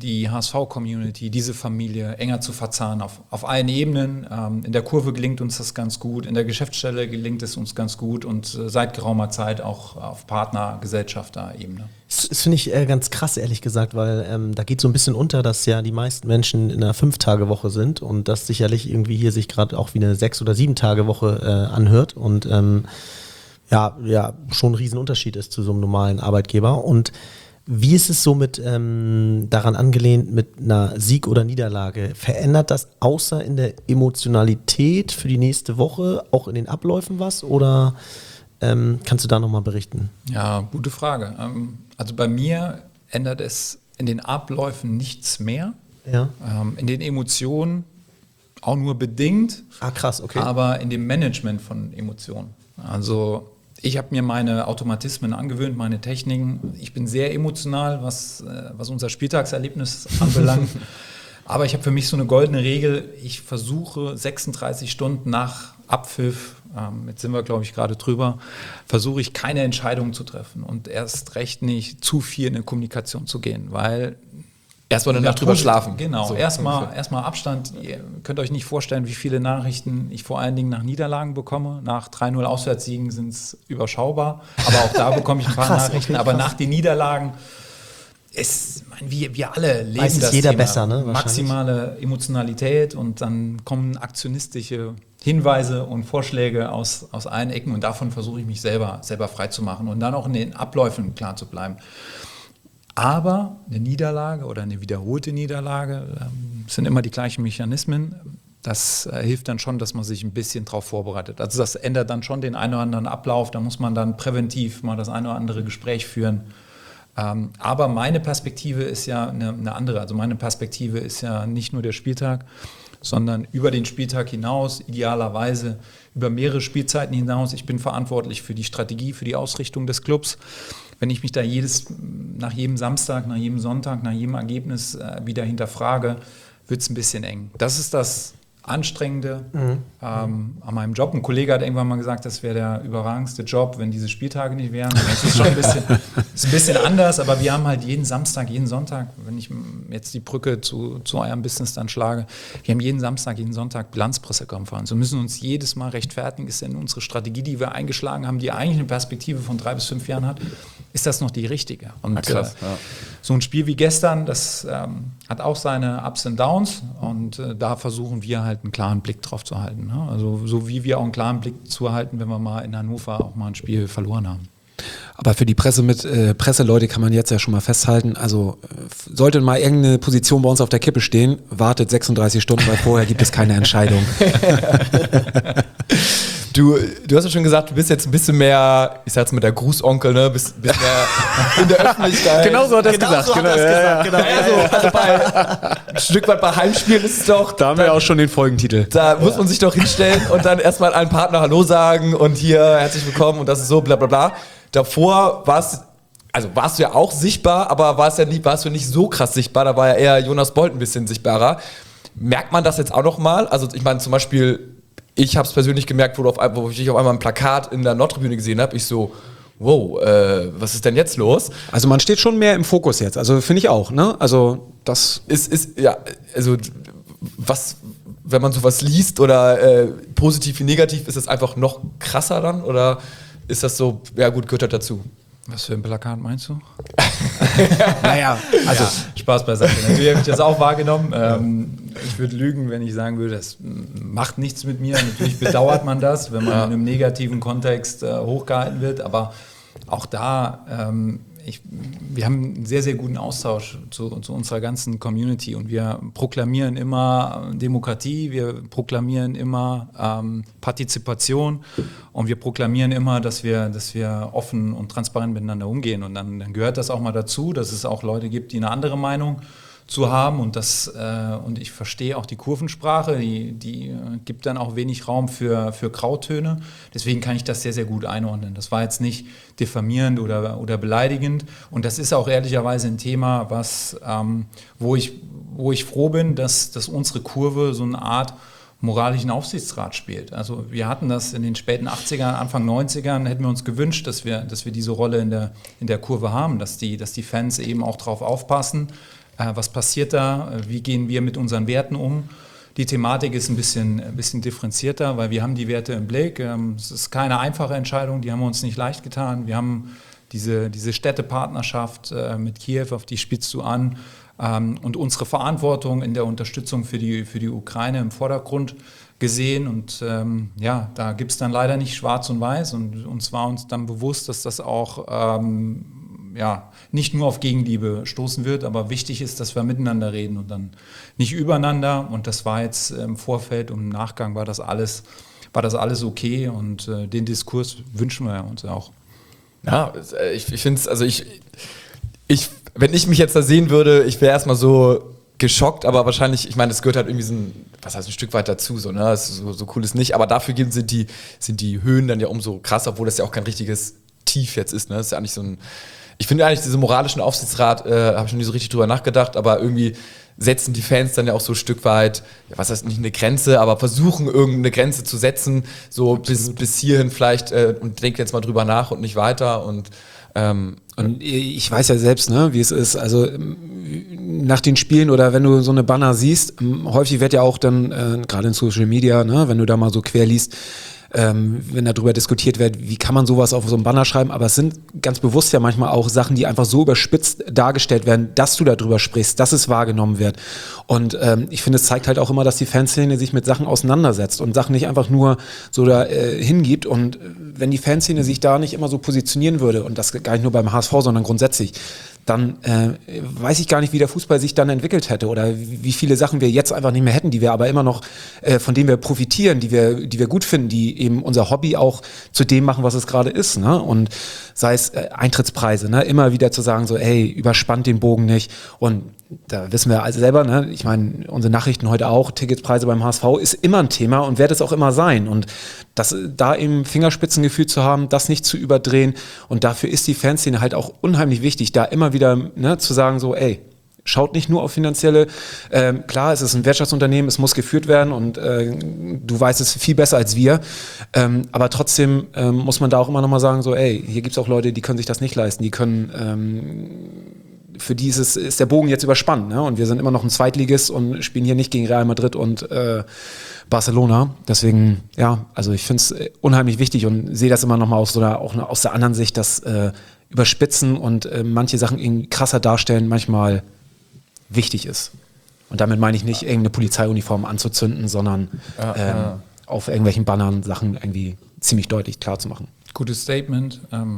S3: die HSV-Community, diese Familie enger zu verzahnen auf allen Ebenen. In der Kurve gelingt uns das ganz gut, in der Geschäftsstelle gelingt es uns ganz gut und seit geraumer Zeit auch auf Partner-Gesellschafter-Ebene.
S4: Das finde ich ganz krass, ehrlich gesagt, weil da geht so ein bisschen unter, dass ja die meisten Menschen in einer 5-Tage-Woche sind und das sicherlich irgendwie hier sich gerade auch wie eine 6- oder 7-Tage-Woche anhört und ja, schon ein Riesenunterschied ist zu so einem normalen Arbeitgeber. Und wie ist es so mit, daran angelehnt, mit einer Sieg oder Niederlage? Verändert das außer in der Emotionalität für die nächste Woche auch in den Abläufen was oder kannst du da nochmal berichten?
S3: Ja, gute Frage. Also bei mir ändert es in den Abläufen nichts mehr.
S4: Ja.
S3: In den Emotionen auch nur bedingt.
S4: Ah, krass, okay.
S3: Aber in dem Management von Emotionen. Also ich habe mir meine Automatismen angewöhnt, meine Techniken. Ich bin sehr emotional, was unser Spieltagserlebnis anbelangt. Aber ich habe für mich so eine goldene Regel. Ich versuche 36 Stunden nach Abpfiff, jetzt sind wir, glaube ich, gerade drüber, versuche ich keine Entscheidungen zu treffen und erst recht nicht zu viel in eine Kommunikation zu gehen, weil
S1: Erstmal eine Nacht drüber schlafen.
S3: Genau,
S1: So,
S3: erstmal
S1: ungefähr.
S3: Abstand. Ihr könnt euch nicht vorstellen, wie viele Nachrichten ich vor allen Dingen nach Niederlagen bekomme. Nach 3-0 Auswärtssiegen sind es überschaubar, aber auch da bekomme ich ein paar
S4: Krass,
S3: Nachrichten.
S4: okay,
S3: Aber
S4: krass.
S3: nach den Niederlagen wir alle leben
S4: Weiß es
S3: das
S4: jeder
S3: Thema.
S4: besser, ne, wahrscheinlich.
S3: Maximale Emotionalität und dann kommen aktionistische Hinweise und Vorschläge aus allen Ecken und davon versuche ich mich selber frei zu machen und dann auch in den Abläufen klar zu bleiben. Aber eine Niederlage oder eine wiederholte Niederlage sind immer die gleichen Mechanismen. Das hilft dann schon, dass man sich ein bisschen darauf vorbereitet. Also das ändert dann schon den einen oder anderen Ablauf. Da muss man dann präventiv mal das eine oder andere Gespräch führen. Aber meine Perspektive ist ja eine andere. Also meine Perspektive ist ja nicht nur der Spieltag, sondern über den Spieltag hinaus, idealerweise über mehrere Spielzeiten hinaus. Ich bin verantwortlich für die Strategie, für die Ausrichtung des Clubs. Wenn ich mich da nach jedem Samstag, nach jedem Sonntag, nach jedem Ergebnis wieder hinterfrage, wird es ein bisschen eng. Das ist das Anstrengende an meinem Job. Ein Kollege hat irgendwann mal gesagt, das wäre der überragendste Job, wenn diese Spieltage nicht wären. Das ist schon ein bisschen anders, aber wir haben halt jeden Samstag, jeden Sonntag, wenn ich jetzt die Brücke zu eurem Business dann schlage, wir haben jeden Samstag, jeden Sonntag Bilanzpressekonferenz. Wir müssen uns jedes Mal rechtfertigen, ist denn unsere Strategie, die wir eingeschlagen haben, die eigentlich eine Perspektive von 3 bis 5 Jahren hat, ist das noch die richtige? Und
S1: krass, ja.
S3: So ein Spiel wie gestern, das hat auch seine Ups und Downs und da versuchen wir halt einen klaren Blick drauf zu halten. Ne? Also so wie wir auch einen klaren Blick zu halten, wenn wir mal in Hannover auch mal ein Spiel verloren haben.
S2: Aber für die Presseleute kann man jetzt ja schon mal festhalten, also sollte mal irgendeine Position bei uns auf der Kippe stehen, wartet 36 Stunden, weil vorher gibt es keine Entscheidung.
S1: Du hast ja schon gesagt, du bist jetzt ein bisschen mehr, ich sag's mit der Grußonkel, ne? Bist mehr in der Öffentlichkeit.
S2: Genau so hat er es gesagt.
S4: So hat er es gesagt, genau.
S1: Also ein Stück weit bei Heimspielen ist es doch.
S2: Da haben wir auch schon den Folgentitel.
S1: Da muss man sich doch hinstellen und dann erstmal allen Partner Hallo sagen und hier herzlich willkommen und das ist so bla bla bla. Davor warst du ja auch sichtbar, aber warst du nicht so krass sichtbar, da war ja eher Jonas Bolt ein bisschen sichtbarer. Merkt man das jetzt auch noch mal? Also ich meine zum Beispiel, ich habe es persönlich gemerkt, wo ich auf einmal ein Plakat in der Nordtribüne gesehen habe, ich so, wow, was ist denn jetzt los?
S2: Also man steht schon mehr im Fokus jetzt, also finde ich auch, ne? Also das wenn man sowas liest oder positiv wie negativ, ist das einfach noch krasser dann oder ist das so, ja gut, gehört halt dazu?
S3: Was für ein Plakat meinst du?
S2: naja, also
S3: Spaß beiseite. Natürlich habe ich das auch wahrgenommen. Ich würde lügen, wenn ich sagen würde, das macht nichts mit mir. Natürlich bedauert man das, wenn man in einem negativen Kontext hochgehalten wird. Aber auch da, wir haben einen sehr, sehr guten Austausch zu unserer ganzen Community. Und wir proklamieren immer Demokratie, wir proklamieren immer Partizipation. Und wir proklamieren immer, dass wir offen und transparent miteinander umgehen. Und dann gehört das auch mal dazu, dass es auch Leute gibt, die eine andere Meinung zu haben. Und ich verstehe auch die Kurvensprache, die gibt dann auch wenig Raum für Grautöne. Deswegen kann ich das sehr, sehr gut einordnen. Das war jetzt nicht diffamierend oder beleidigend. Und das ist auch ehrlicherweise ein Thema, wo ich froh bin, dass unsere Kurve so eine Art moralischen Aufsichtsrat spielt. Also wir hatten das in den späten 80ern, Anfang 90ern, hätten wir uns gewünscht, dass wir diese Rolle in der Kurve haben, dass die Fans eben auch drauf aufpassen, Was passiert da? Wie gehen wir mit unseren Werten um? Die Thematik ist ein bisschen differenzierter, weil wir haben die Werte im Blick. Es ist keine einfache Entscheidung, die haben wir uns nicht leicht getan. Wir haben diese Städtepartnerschaft mit Kiew, auf die spielst du an, und unsere Verantwortung in der Unterstützung für die Ukraine im Vordergrund gesehen. Und da gibt es dann leider nicht schwarz und weiß. Und uns war uns dann bewusst, dass das auch nicht nur auf Gegenliebe stoßen wird, aber wichtig ist, dass wir miteinander reden und dann nicht übereinander. Und das war jetzt im Vorfeld und im Nachgang war das alles okay, und den Diskurs wünschen wir uns auch.
S1: Ja, ich finde es, also wenn ich mich jetzt da sehen würde, ich wäre erstmal so geschockt, aber wahrscheinlich, ich meine, das gehört halt irgendwie ein Stück weit dazu, so, ne? Das ist so cool ist nicht, aber dafür sind die Höhen dann ja umso krasser, obwohl das ja auch kein richtiges Tief jetzt ist, ne? Das ist ja eigentlich ich finde eigentlich, diese moralischen Aufsichtsrat, habe ich noch nie so richtig drüber nachgedacht, aber irgendwie setzen die Fans dann ja auch so ein Stück weit, was heißt nicht eine Grenze, aber versuchen irgendeine Grenze zu setzen, so bis hierhin vielleicht, und denken jetzt mal drüber nach und nicht weiter. Und
S2: ich weiß ja selbst, ne, wie es ist. Also nach den Spielen oder wenn du so eine Banner siehst, häufig wird ja auch dann, gerade in Social Media, ne, wenn du da mal so quer liest, wenn darüber diskutiert wird, wie kann man sowas auf so einen Banner schreiben, aber es sind ganz bewusst ja manchmal auch Sachen, die einfach so überspitzt dargestellt werden, dass du darüber sprichst, dass es wahrgenommen wird. Und ich finde, es zeigt halt auch immer, dass die Fanszene sich mit Sachen auseinandersetzt und Sachen nicht einfach nur so da hingibt. Und wenn die Fanszene sich da nicht immer so positionieren würde, und das gar nicht nur beim HSV, sondern grundsätzlich, dann weiß ich gar nicht, wie der Fußball sich dann entwickelt hätte oder wie viele Sachen wir jetzt einfach nicht mehr hätten, die wir aber immer noch, von denen wir profitieren, die wir gut finden, die eben unser Hobby auch zu dem machen, was es gerade ist, ne? Und sei es Eintrittspreise, ne? Immer wieder zu sagen so, ey, überspannt den Bogen nicht. Und da wissen wir also selber, ne? Ich meine, unsere Nachrichten heute auch, Ticketpreise beim HSV ist immer ein Thema und wird es auch immer sein. Und da eben Fingerspitzengefühl zu haben, das nicht zu überdrehen, und dafür ist die Fanszene halt auch unheimlich wichtig, da immer wieder, ne, zu sagen so, ey, schaut nicht nur auf finanzielle, klar, es ist ein Wirtschaftsunternehmen, es muss geführt werden und du weißt es viel besser als wir, aber trotzdem muss man da auch immer nochmal sagen so, ey, hier gibt es auch Leute, die können sich das nicht leisten, die können, für die ist der Bogen jetzt überspannt, ne? Und wir sind immer noch ein Zweitligist und spielen hier nicht gegen Real Madrid und Barcelona. Deswegen, ja, also ich finde es unheimlich wichtig und sehe das immer nochmal aus der anderen Sicht, dass überspitzen und manche Sachen irgendwie krasser darstellen manchmal wichtig ist. Und damit meine ich nicht, irgendeine Polizeiuniform anzuzünden, sondern auf irgendwelchen Bannern Sachen irgendwie ziemlich deutlich klar zu machen.
S3: Gutes Statement.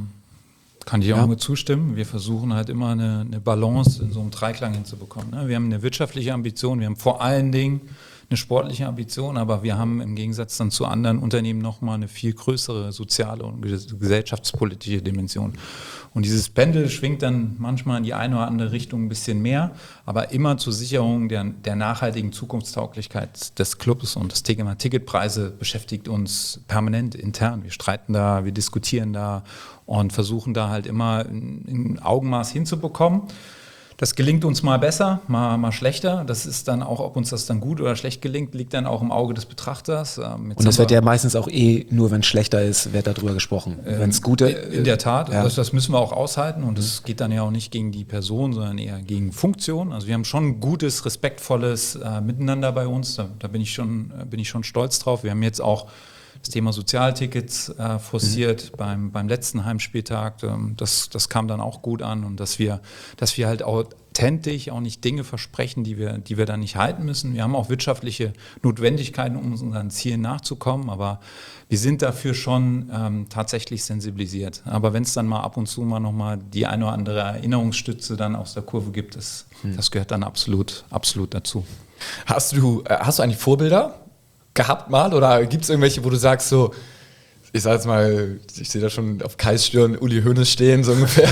S3: Kann ich auch nur zustimmen. Wir versuchen halt immer eine Balance in so einem Dreiklang hinzubekommen. Ne? Wir haben eine wirtschaftliche Ambition, wir haben vor allen Dingen eine sportliche Ambition, aber wir haben im Gegensatz dann zu anderen Unternehmen nochmal eine viel größere soziale und gesellschaftspolitische Dimension. Und dieses Pendel schwingt dann manchmal in die eine oder andere Richtung ein bisschen mehr, aber immer zur Sicherung der nachhaltigen Zukunftstauglichkeit des Clubs. Und das Thema Ticketpreise beschäftigt uns permanent intern. Wir streiten da, wir diskutieren da und versuchen da halt immer ein Augenmaß hinzubekommen. Das gelingt uns mal besser, mal schlechter. Das ist dann auch, ob uns das dann gut oder schlecht gelingt, liegt dann auch im Auge des Betrachters.
S2: Und das wird ja meistens auch nur wenn es schlechter ist, wird darüber gesprochen. Wenn es gute
S3: in der Tat, ja. Das müssen wir auch aushalten und das geht dann ja auch nicht gegen die Person, sondern eher gegen Funktion. Also wir haben schon ein gutes, respektvolles Miteinander bei uns. Da bin ich schon stolz drauf. Wir haben jetzt auch das Thema Sozialtickets forciert beim letzten Heimspieltag. Das kam dann auch gut an und dass wir halt authentisch auch nicht Dinge versprechen, die wir dann nicht halten müssen. Wir haben auch wirtschaftliche Notwendigkeiten, um unseren Zielen nachzukommen, aber wir sind dafür schon tatsächlich sensibilisiert. Aber wenn es dann mal ab und zu mal nochmal die eine oder andere Erinnerungsstütze dann aus der Kurve gibt, das gehört dann absolut dazu.
S1: Hast du eigentlich Vorbilder gehabt mal oder gibt es irgendwelche, wo du sagst so, ich sag jetzt mal, ich sehe da schon auf Kais Stirn Uli Hoeneß stehen, so ungefähr.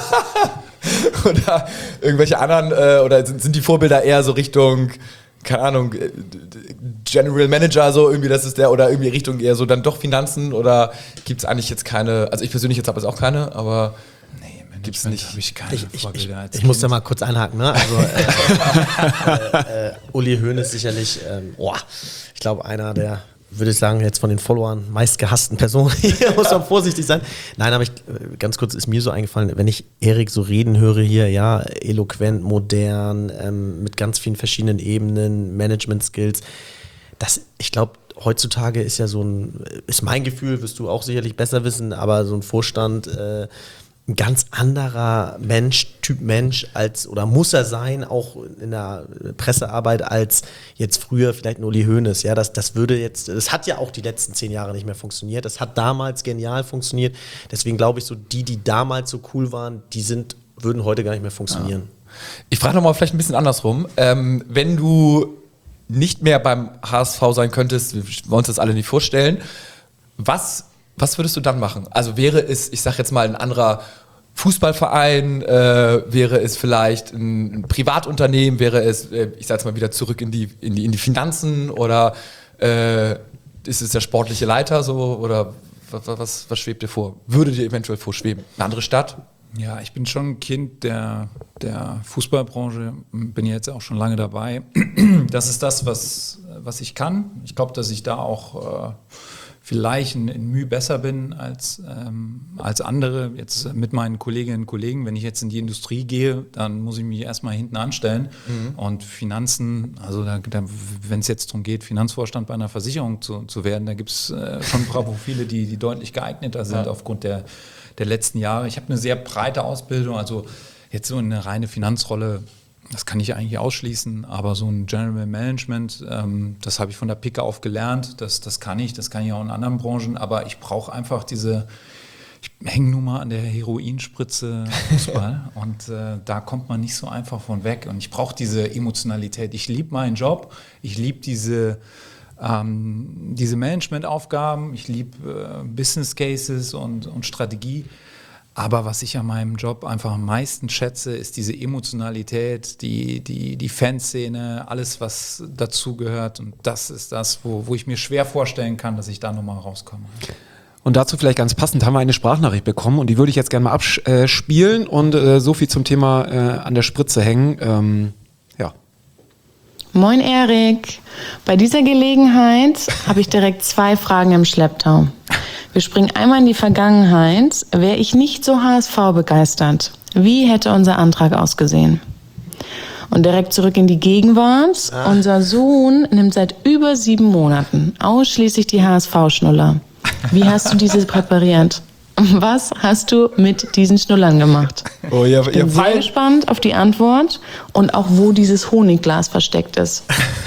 S1: Oder irgendwelche anderen, oder sind die Vorbilder eher so Richtung, keine Ahnung, General Manager, so irgendwie, das ist der, oder irgendwie Richtung eher so dann doch Finanzen, oder gibt es eigentlich jetzt keine, also ich persönlich jetzt habe es auch keine, aber gibt es nicht.
S4: Ich muss da mal kurz einhaken, ne? Also Uli Hoeneß sicherlich, ich glaube, einer der würde ich sagen, jetzt von den Followern meistgehassten Personen. Hier muss man vorsichtig sein. Nein, aber ganz kurz ist mir so eingefallen, wenn ich Erik so reden höre hier, ja, eloquent, modern, mit ganz vielen verschiedenen Ebenen, Management-Skills. Ich glaube, heutzutage ist ja ist mein Gefühl, wirst du auch sicherlich besser wissen, aber so ein Vorstand ein ganz anderer Typ Mensch oder muss er sein, auch in der Pressearbeit, als jetzt früher vielleicht ein Uli Hoeneß. Ja, das hat ja auch die letzten 10 Jahre nicht mehr funktioniert. Das hat damals genial funktioniert. Deswegen glaube ich, so die damals so cool waren, würden heute gar nicht mehr funktionieren.
S1: Ja. Ich frage nochmal vielleicht ein bisschen andersrum. Wenn du nicht mehr beim HSV sein könntest, wir wollen uns das alle nicht vorstellen, was würdest du dann machen? Also wäre es, ich sag jetzt mal, ein anderer Fußballverein, wäre es vielleicht ein Privatunternehmen, wäre es, ich sag jetzt mal wieder zurück in die Finanzen oder ist es der sportliche Leiter so oder was schwebt dir vor? Würde dir eventuell vorschweben? Eine andere Stadt?
S3: Ja, ich bin schon ein Kind der Fußballbranche, bin jetzt auch schon lange dabei. Das ist das, was ich kann. Ich glaube, dass ich da auch vielleicht in Mühe besser bin als andere. Jetzt mit meinen Kolleginnen und Kollegen, wenn ich jetzt in die Industrie gehe, dann muss ich mich erstmal hinten anstellen. Und Finanzen, also wenn es jetzt darum geht, Finanzvorstand bei einer Versicherung zu werden, da gibt es schon ein paar Profile, die deutlich geeigneter sind aufgrund der letzten Jahre. Ich habe eine sehr breite Ausbildung, also jetzt so eine reine Finanzrolle, das kann ich eigentlich ausschließen, aber so ein General Management, das habe ich von der Pike auf gelernt, das kann ich auch in anderen Branchen, aber ich brauche einfach ich hänge nun mal an der Heroinspritze Fußball und da kommt man nicht so einfach von weg und ich brauche diese Emotionalität. Ich liebe meinen Job, ich liebe diese Managementaufgaben, ich liebe Business Cases und Strategie. Aber was ich an meinem Job einfach am meisten schätze, ist diese Emotionalität, die Fanszene, alles, was dazugehört. Und das ist das, wo ich mir schwer vorstellen kann, dass ich da nochmal rauskomme.
S2: Und dazu vielleicht ganz passend haben wir eine Sprachnachricht bekommen und die würde ich jetzt gerne mal abspielen und so viel zum Thema an der Spritze hängen.
S6: Moin Erik, bei dieser Gelegenheit habe ich direkt 2 Fragen im Schlepptau. Wir springen einmal in die Vergangenheit. Wäre ich nicht so HSV begeistert, wie hätte unser Antrag ausgesehen? Und direkt zurück in die Gegenwart. Unser Sohn nimmt seit über 7 Monaten ausschließlich die HSV-Schnuller. Wie hast du diese präpariert? Was hast du mit diesen Schnullern gemacht?
S1: Oh,
S6: ich bin sehr gespannt auf die Antwort und auch, wo dieses Honigglas versteckt ist.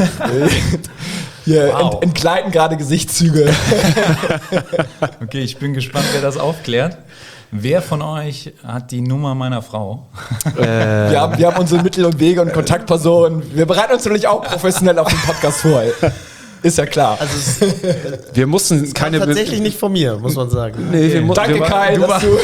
S1: Hier entgleiten gerade Gesichtszüge.
S3: Okay, ich bin gespannt, wer das aufklärt. Wer von euch hat die Nummer meiner Frau?
S1: Wir haben unsere Mittel und Wege und Kontaktpersonen. Wir bereiten uns natürlich auch professionell auf den Podcast vor. Ist ja klar.
S4: Also
S2: wir mussten keine
S4: tatsächlich nicht von mir, muss man sagen.
S2: Nee,
S1: Danke Kai, dass du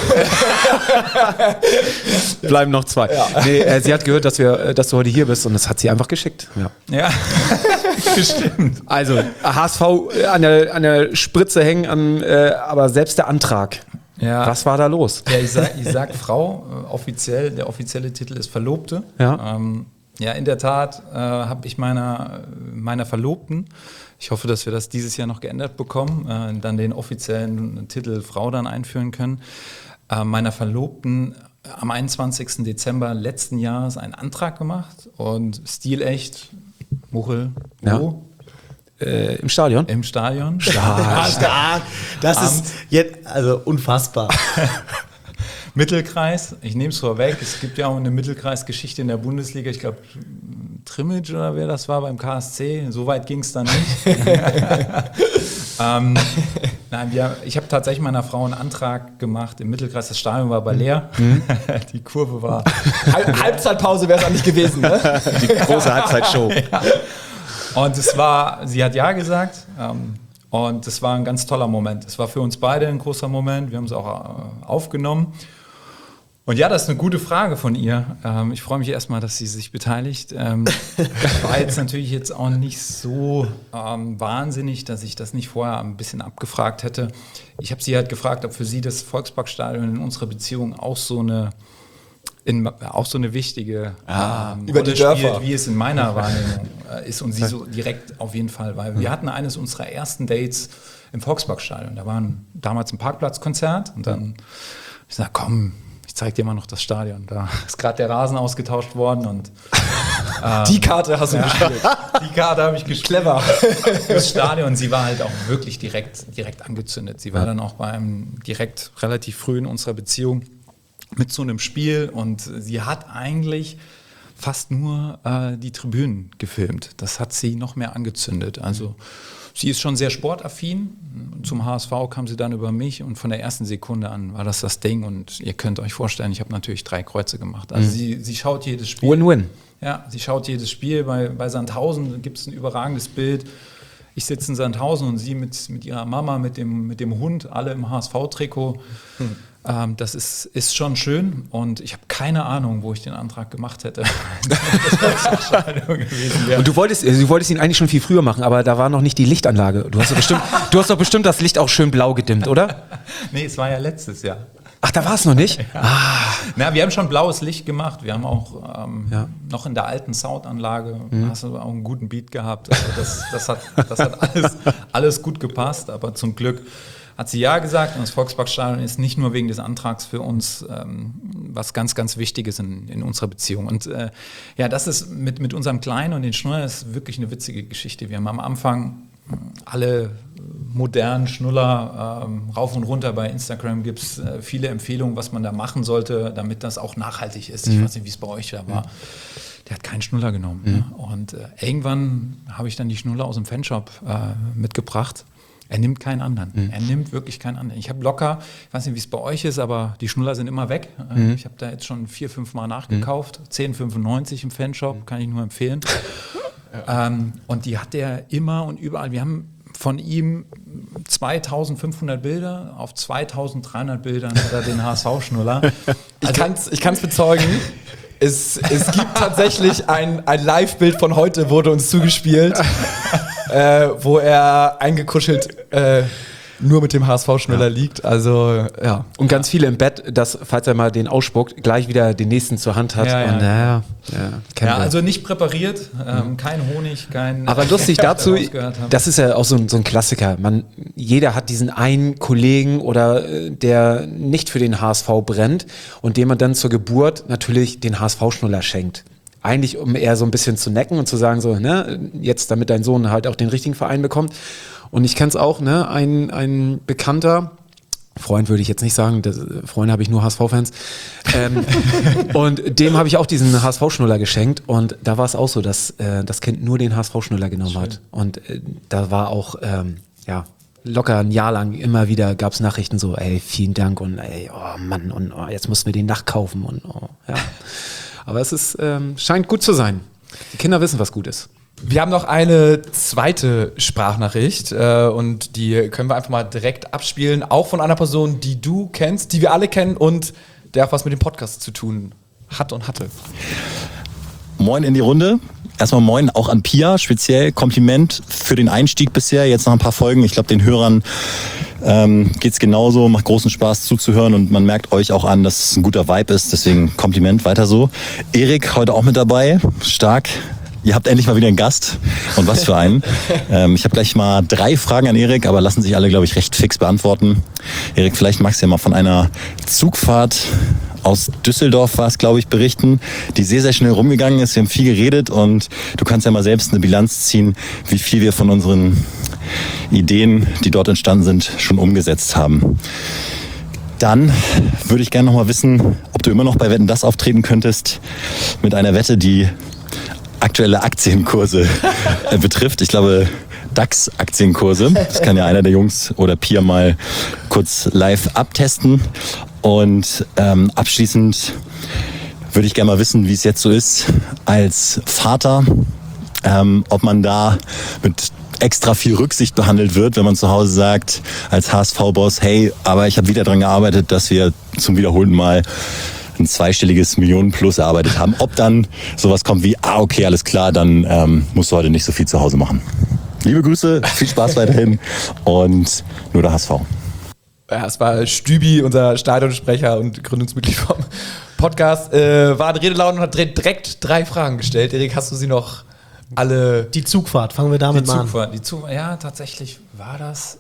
S2: bleiben noch 2. Ja. Nee, sie hat gehört, dass du heute hier bist und das hat sie einfach geschickt.
S3: Ja. Bestimmt.
S2: Also HSV an der Spritze hängen, aber selbst der Antrag. Ja. Was war da los?
S3: Ja, ich sag Frau, der offizielle Titel ist Verlobte.
S2: Ja.
S3: Ja, in der Tat habe ich meiner Verlobten, ich hoffe, dass wir das dieses Jahr noch geändert bekommen, dann den offiziellen Titel Frau dann einführen können, meiner Verlobten am 21. Dezember letzten Jahres einen Antrag gemacht und stilecht, Muchel, wo?
S2: Im Stadion?
S3: Im Stadion.
S4: Stark. Das ist jetzt also unfassbar.
S3: Mittelkreis, ich nehme es vorweg, es gibt ja auch eine Mittelkreisgeschichte in der Bundesliga, ich glaube Trimmage oder wer das war beim KSC, so weit ging es dann nicht. Ich habe tatsächlich meiner Frau einen Antrag gemacht im Mittelkreis, das Stadion war aber leer, die Kurve war...
S1: Halbzeitpause wäre es auch nicht gewesen, ne?
S2: Die große Halbzeitshow.
S3: Ja. Und sie hat ja gesagt, und es war ein ganz toller Moment. Es war für uns beide ein großer Moment, wir haben es auch aufgenommen. Und ja, das ist eine gute Frage von ihr. Ich freue mich erstmal, dass sie sich beteiligt. War jetzt natürlich auch nicht so wahnsinnig, dass ich das nicht vorher ein bisschen abgefragt hätte. Ich habe sie halt gefragt, ob für sie das Volksparkstadion in unserer Beziehung auch so eine auch so eine wichtige
S1: über die Dörfer.
S3: spielt, wie es in meiner Wahrnehmung ist und sie so direkt auf jeden Fall, weil wir hatten eines unserer ersten Dates im Volksparkstadion. Da war damals ein Parkplatzkonzert und dann ich sag, komm, ich zeig dir mal noch das Stadion. Da ist gerade der Rasen ausgetauscht worden und
S1: Die Karte hast du gespielt.
S3: die Karte habe ich gespielt.
S1: Clever.
S3: Das Stadion, sie war halt auch wirklich direkt angezündet. Sie war dann auch direkt relativ früh in unserer Beziehung mit so einem Spiel und sie hat eigentlich fast nur die Tribünen gefilmt. Das hat sie noch mehr angezündet. Also sie ist schon sehr sportaffin. Zum HSV kam sie dann über mich und von der ersten Sekunde an war das Ding. Und ihr könnt euch vorstellen, ich habe natürlich 3 Kreuze gemacht. Also sie schaut jedes Spiel.
S2: Win-win.
S3: Ja, sie schaut jedes Spiel. Bei Sandhausen gibt es ein überragendes Bild. Ich sitze in Sandhausen und sie mit ihrer Mama, mit dem Hund, alle im HSV-Trikot. Das ist schon schön und ich habe keine Ahnung, wo ich den Antrag gemacht hätte.
S2: Und du wolltest ihn eigentlich schon viel früher machen, aber da war noch nicht die Lichtanlage. Du hast doch bestimmt das Licht auch schön blau gedimmt, oder?
S3: Nee, es war ja letztes Jahr.
S2: Ach, da war es noch nicht?
S3: Na, wir haben schon blaues Licht gemacht. Wir haben auch noch in der alten Soundanlage, hast du auch einen guten Beat gehabt. Also das hat alles gut gepasst, aber zum Glück hat sie ja gesagt und das Volksparkstadion ist nicht nur wegen des Antrags für uns was ganz, ganz Wichtiges in unserer Beziehung. Und das ist mit unserem Kleinen und den Schnuller ist wirklich eine witzige Geschichte. Wir haben am Anfang alle modernen Schnuller rauf und runter. Bei Instagram gibt es viele Empfehlungen, was man da machen sollte, damit das auch nachhaltig ist. Ich weiß nicht, wie es bei euch da war. Der hat keinen Schnuller genommen. Ne? Und irgendwann habe ich dann die Schnuller aus dem Fanshop mitgebracht. Er nimmt keinen anderen. Er nimmt wirklich keinen anderen. Ich habe locker, ich weiß nicht, wie es bei euch ist, aber die Schnuller sind immer weg. Ich habe da jetzt schon 4-5 Mal nachgekauft. 10,95 im Fanshop, kann ich nur empfehlen. Und die hat er immer und überall. Wir haben von ihm 2500 Bilder, auf 2300 Bildern hat er den HSV-Schnuller.
S1: Ich kann's bezeugen. Es gibt tatsächlich ein Live-Bild von heute, wurde uns zugespielt, wo er eingekuschelt nur mit dem HSV-Schnuller liegt. Also, ja.
S2: Und ganz viele im Bett, dass, falls er mal den ausspuckt, gleich wieder den nächsten zur Hand hat.
S3: Ja,
S2: Und,
S3: also nicht präpariert, kein Honig, kein...
S2: Aber lustig dazu, das ist ja auch so ein Klassiker. Jeder hat diesen einen Kollegen oder der nicht für den HSV brennt und dem man dann zur Geburt natürlich den HSV-Schnuller schenkt. Eigentlich, um eher so ein bisschen zu necken und zu sagen, so, ne, jetzt damit dein Sohn halt auch den richtigen Verein bekommt. Und ich kenne es auch, ne, ein Bekannter, Freund würde ich jetzt nicht sagen, Freunde habe ich nur HSV-Fans, und dem habe ich auch diesen HSV-Schnuller geschenkt und da war es auch so, dass das Kind nur den HSV-Schnuller genommen hat. Und da war auch, locker ein Jahr lang immer wieder gab es Nachrichten so, ey, vielen Dank und ey, oh Mann, und jetzt mussten wir den nachkaufen und ja. Aber es ist, scheint gut zu sein. Die Kinder wissen, was gut ist.
S1: Wir haben noch eine zweite Sprachnachricht und die können wir einfach mal direkt abspielen. Auch von einer Person, die du kennst, die wir alle kennen und der auch was mit dem Podcast zu tun hat und hatte.
S7: Moin in die Runde. Erstmal moin auch an Pia, speziell Kompliment für den Einstieg bisher. Jetzt noch ein paar Folgen. Ich glaube, den Hörern geht's genauso. Macht großen Spaß zuzuhören und man merkt euch auch an, dass es ein guter Vibe ist. Deswegen Kompliment, weiter so. Erik heute auch mit dabei. Stark. Ihr habt endlich mal wieder einen Gast. Und was für einen. Ich habe gleich mal 3 Fragen an Erik, aber lassen sich alle, glaube ich, recht fix beantworten. Erik, vielleicht magst du ja mal von einer Zugfahrt aus Düsseldorf war es, glaube ich, berichten, die sehr, sehr schnell rumgegangen ist. Wir haben viel geredet und du kannst ja mal selbst eine Bilanz ziehen, wie viel wir von unseren Ideen, die dort entstanden sind, schon umgesetzt haben. Dann würde ich gerne noch mal wissen, ob du immer noch bei Wetten, dass auftreten könntest mit einer Wette, die aktuelle Aktienkurse betrifft. Ich glaube, DAX-Aktienkurse. Das kann ja einer der Jungs oder Pia mal kurz live abtesten. Und abschließend würde ich gerne mal wissen, wie es jetzt so ist als Vater, ob man da mit extra viel Rücksicht behandelt wird, wenn man zu Hause sagt, als HSV-Boss, hey, aber ich habe wieder daran gearbeitet, dass wir zum wiederholten Mal ein 2-stelliges Millionen-Plus erarbeitet haben. Ob dann sowas kommt wie, okay, alles klar, dann musst du heute nicht so viel zu Hause machen. Liebe Grüße, viel Spaß weiterhin und nur der HSV.
S1: Ja, es war Stübi, unser Stadionsprecher und Gründungsmitglied vom Podcast war in Redelaune und hat direkt 3 Fragen gestellt. Erik, hast du sie noch alle?
S4: Die Zugfahrt, fangen wir damit mal an.
S3: Ja, tatsächlich war das.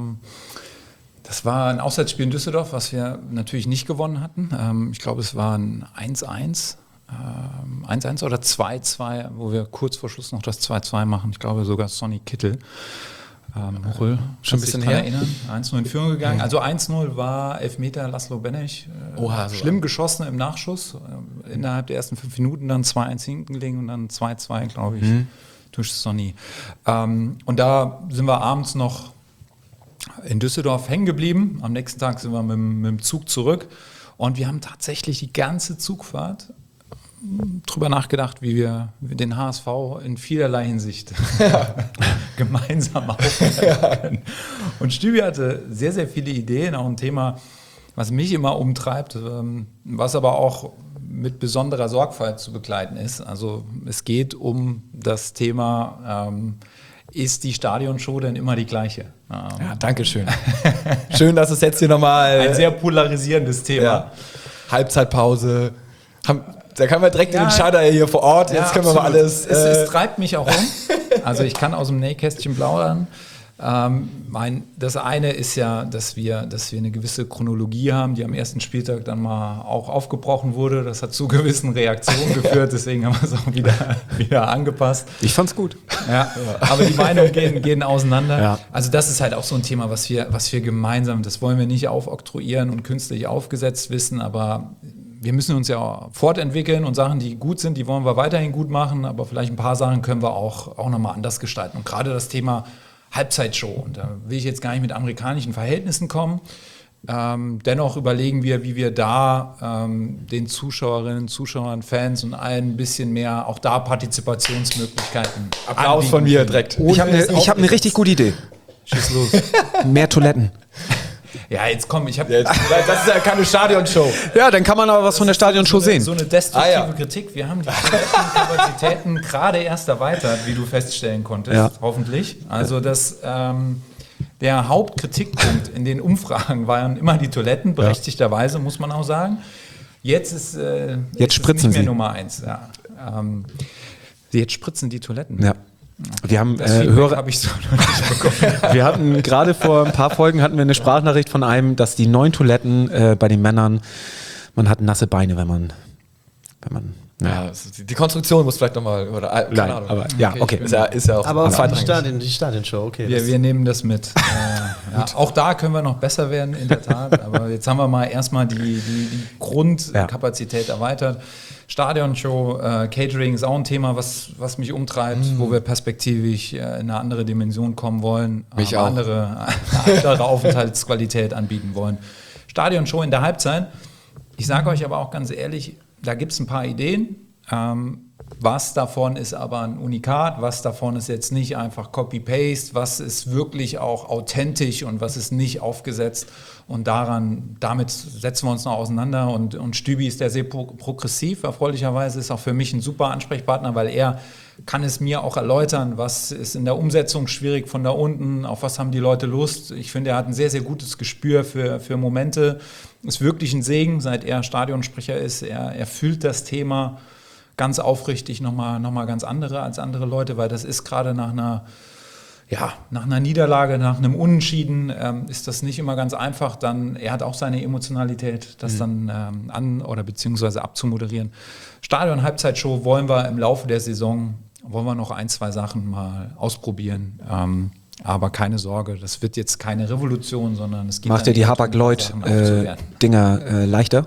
S3: Das war ein Auswärtsspiel in Düsseldorf, was wir natürlich nicht gewonnen hatten. Ich glaube, es war ein 1-1. 1-1 oder 2-2, wo wir kurz vor Schluss noch das 2-2 machen. Ich glaube sogar Sonny Kittel. Muchel,
S1: schon ein bisschen her.
S3: Erinnern. 1-0 in Führung gegangen. Also 1-0 war Elfmeter Laszlo Benech.
S1: Oha, so
S3: schlimm geschossen im Nachschuss. Innerhalb der ersten 5 Minuten dann 2-1 hinten gelegen und dann 2-2, glaube ich, durch Sonny. Und da sind wir abends noch in Düsseldorf hängen geblieben. Am nächsten Tag sind wir mit dem Zug zurück. Und wir haben tatsächlich die ganze Zugfahrt drüber nachgedacht, wie wir den HSV in vielerlei Hinsicht gemeinsam aufbauen können. Und Stübi hatte sehr, sehr viele Ideen, auch ein Thema, was mich immer umtreibt, was aber auch mit besonderer Sorgfalt zu begleiten ist. Also es geht um das Thema, ist die Stadionshow denn immer die gleiche?
S1: Ja, danke schön. Schön, dass es jetzt hier nochmal...
S3: Ein sehr polarisierendes Thema.
S1: Ja. Halbzeitpause. Da kann man direkt in den Schneider hier vor Ort. Jetzt können wir mal alles...
S3: Es treibt mich auch um. Also ich kann aus dem Nähkästchen plaudern. Das eine ist ja, dass wir eine gewisse Chronologie haben, die am ersten Spieltag dann mal auch aufgebrochen wurde. Das hat zu gewissen Reaktionen geführt, deswegen haben wir es auch wieder angepasst.
S2: Ich fand's gut.
S3: Ja, aber die Meinungen gehen auseinander.
S2: Ja.
S3: Also das ist halt auch so ein Thema, was wir gemeinsam, das wollen wir nicht aufoktroyieren und künstlich aufgesetzt wissen, aber wir müssen uns ja fortentwickeln und Sachen, die gut sind, die wollen wir weiterhin gut machen, aber vielleicht ein paar Sachen können wir auch nochmal anders gestalten. Und gerade das Thema Halbzeitshow, und da will ich jetzt gar nicht mit amerikanischen Verhältnissen kommen. Dennoch überlegen wir, wie wir da den Zuschauerinnen, Zuschauern, Fans und allen ein bisschen mehr auch da Partizipationsmöglichkeiten
S1: Applaus von mir direkt.
S2: Ich hab eine richtig gute Idee.
S3: Schieß los.
S2: Mehr Toiletten.
S3: Ja, jetzt komm,
S1: Das ist ja keine Stadionshow.
S2: Ja, dann kann man aber was von der Stadionshow sehen.
S3: So eine destruktive Kritik. Wir haben die Kapazitäten gerade erst erweitert, wie du feststellen konntest, hoffentlich. Also der Hauptkritikpunkt in den Umfragen waren immer die Toiletten, berechtigterweise, muss man auch sagen. Jetzt
S2: spritzen
S3: nicht mehr
S2: sie.
S3: Nummer 1. Ja. Jetzt spritzen die Toiletten.
S2: Ja. Wir haben
S3: habe ich so noch nicht bekommen.
S2: Wir hatten gerade vor ein paar Folgen hatten wir eine Sprachnachricht von einem, dass die neuen Toiletten bei den Männern, man hat nasse Beine, wenn man
S1: Ja, die Konstruktion muss vielleicht nochmal, oder keine Ahnung.
S2: Aber ja, okay.
S1: Ist ja auch
S4: Aber
S1: zweitrangig.
S4: die Stadionshow, okay.
S3: Wir nehmen das mit. Auch da können wir noch besser werden, in der Tat. Aber jetzt haben wir mal erstmal die Grundkapazität erweitert. Stadionshow, Catering ist auch ein Thema, was mich umtreibt, wo wir perspektivisch in eine andere Dimension kommen wollen,
S1: Mich auch.
S3: eine andere Aufenthaltsqualität anbieten wollen. Stadionshow in der Halbzeit. Ich sage euch aber auch ganz ehrlich, da gibt es ein paar Ideen. Was davon ist aber ein Unikat, was davon ist jetzt nicht einfach Copy-Paste, was ist wirklich auch authentisch und was ist nicht aufgesetzt. Und damit setzen wir uns noch auseinander. Und Stübi ist der sehr progressiv, erfreulicherweise ist auch für mich ein super Ansprechpartner, weil er kann es mir auch erläutern, was ist in der Umsetzung schwierig von da unten, auf was haben die Leute Lust. Ich finde, er hat ein sehr, sehr gutes Gespür für Momente. Ist wirklich ein Segen, seit er Stadionsprecher ist. Er fühlt das Thema ganz aufrichtig nochmal ganz andere als andere Leute, weil das ist gerade nach einer Niederlage, nach einem Unentschieden, ist das nicht immer ganz einfach. Er hat auch seine Emotionalität, das dann beziehungsweise abzumoderieren. Stadion-Halbzeitshow wollen wir im Laufe der Saison, noch 1-2 Sachen mal ausprobieren. Aber keine Sorge, das wird jetzt keine Revolution, sondern es geht.
S2: Macht ihr die Hapag-Lloyd-Dinger leichter?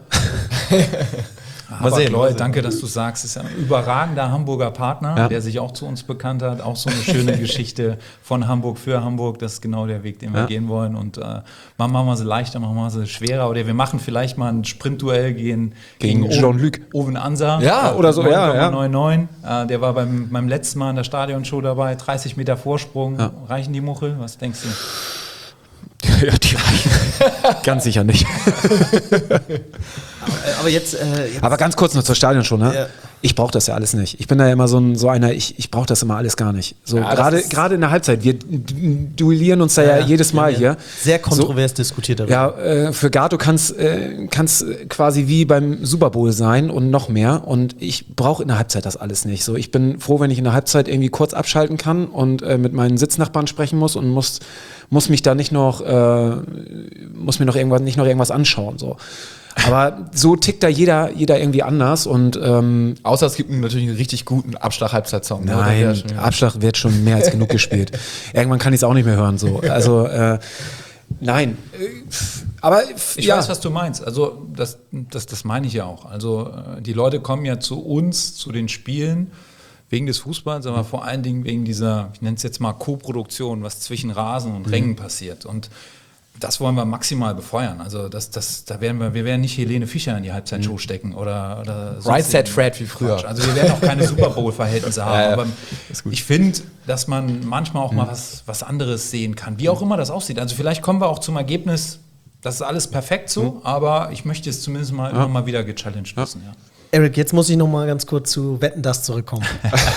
S3: Mal sehen, Leute, danke, dass du sagst. Ist ein überragender Hamburger Partner, der sich auch zu uns bekannt hat. Auch so eine schöne Geschichte von Hamburg für Hamburg. Das ist genau der Weg, den wir gehen wollen. Und machen wir sie leichter, machen wir sie schwerer. Oder wir machen vielleicht mal ein Sprintduell gegen
S2: Jean-Luc
S3: Owen Ansa.
S2: Ja, oder so.
S3: 9,99. Der war beim letzten Mal in der Stadionshow dabei. 30 Meter Vorsprung. Ja. Reichen die Muchel? Was denkst du?
S2: Ja, die reichen. Ganz sicher nicht.
S4: Aber jetzt.
S2: Aber ganz kurz noch zur Stadionshow, ne? Ich brauche das ja alles nicht. Ich bin da ja immer so einer, ich brauche das immer alles gar nicht. So
S1: Ja,
S2: gerade in der Halbzeit. Wir duellieren uns da ja jedes Mal hier.
S4: Sehr kontrovers diskutiert darüber.
S2: Ja, für Gato kann's quasi wie beim Super Bowl sein und noch mehr. Und ich brauche in der Halbzeit das alles nicht. So, ich bin froh, wenn ich in der Halbzeit irgendwie kurz abschalten kann und mit meinen Sitznachbarn sprechen muss und muss mich da nicht noch irgendwas anschauen. So. Aber so tickt da jeder irgendwie anders und
S1: Außer es gibt natürlich einen richtig guten Abschlag-Halbzeit-Song. ne?
S2: nein, Abschlag wird schon mehr als genug gespielt. Irgendwann kann ich es auch nicht mehr hören. So. Also nein. Aber
S3: Ich weiß, was du meinst. Also das meine ich ja auch. Also die Leute kommen ja zu uns, zu den Spielen, wegen des Fußballs, aber vor allen Dingen wegen dieser, ich nenne es jetzt mal Co-Produktion, was zwischen Rasen und Rängen passiert. Und das wollen wir maximal befeuern. Also wir werden nicht Helene Fischer in die Halbzeitshow stecken oder
S1: Right Set Fred wie früher.
S3: Quatsch. Also wir werden auch keine Super Bowl-Verhältnisse haben. Aber ich finde, dass man manchmal auch mal was anderes sehen kann. Wie auch immer das aussieht. Also vielleicht kommen wir auch zum Ergebnis, das ist alles perfekt so, aber ich möchte es zumindest mal immer mal wieder gechallenged wissen. Ja.
S4: Eric, jetzt muss ich noch mal ganz kurz zu Wetten, das zurückkommen.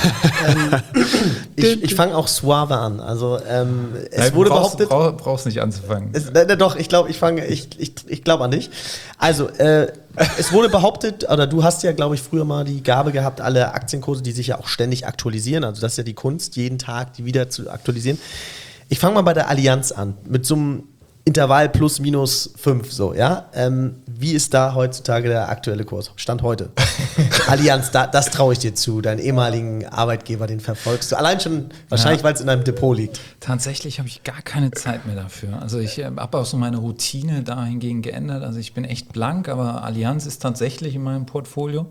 S4: Ich fange auch suave an. Also es wurde behauptet...
S3: Brauchst nicht anzufangen.
S4: Doch, ich glaube an dich. Also, es wurde behauptet, oder du hast ja, glaube ich, früher mal die Gabe gehabt, alle Aktienkurse, die sich ja auch ständig aktualisieren, also das ist ja die Kunst, jeden Tag die wieder zu aktualisieren. Ich fange mal bei der Allianz an, mit so einem Intervall plus minus 5, so, ja. Wie ist da heutzutage der aktuelle Kurs? Stand heute. Allianz, das traue ich dir zu, deinen ehemaligen Arbeitgeber, den verfolgst du. Allein schon, wahrscheinlich, weil es in deinem Depot liegt.
S3: Tatsächlich habe ich gar keine Zeit mehr dafür. Also ich habe auch so meine Routine dahingehend geändert. Also ich bin echt blank, aber Allianz ist tatsächlich in meinem Portfolio.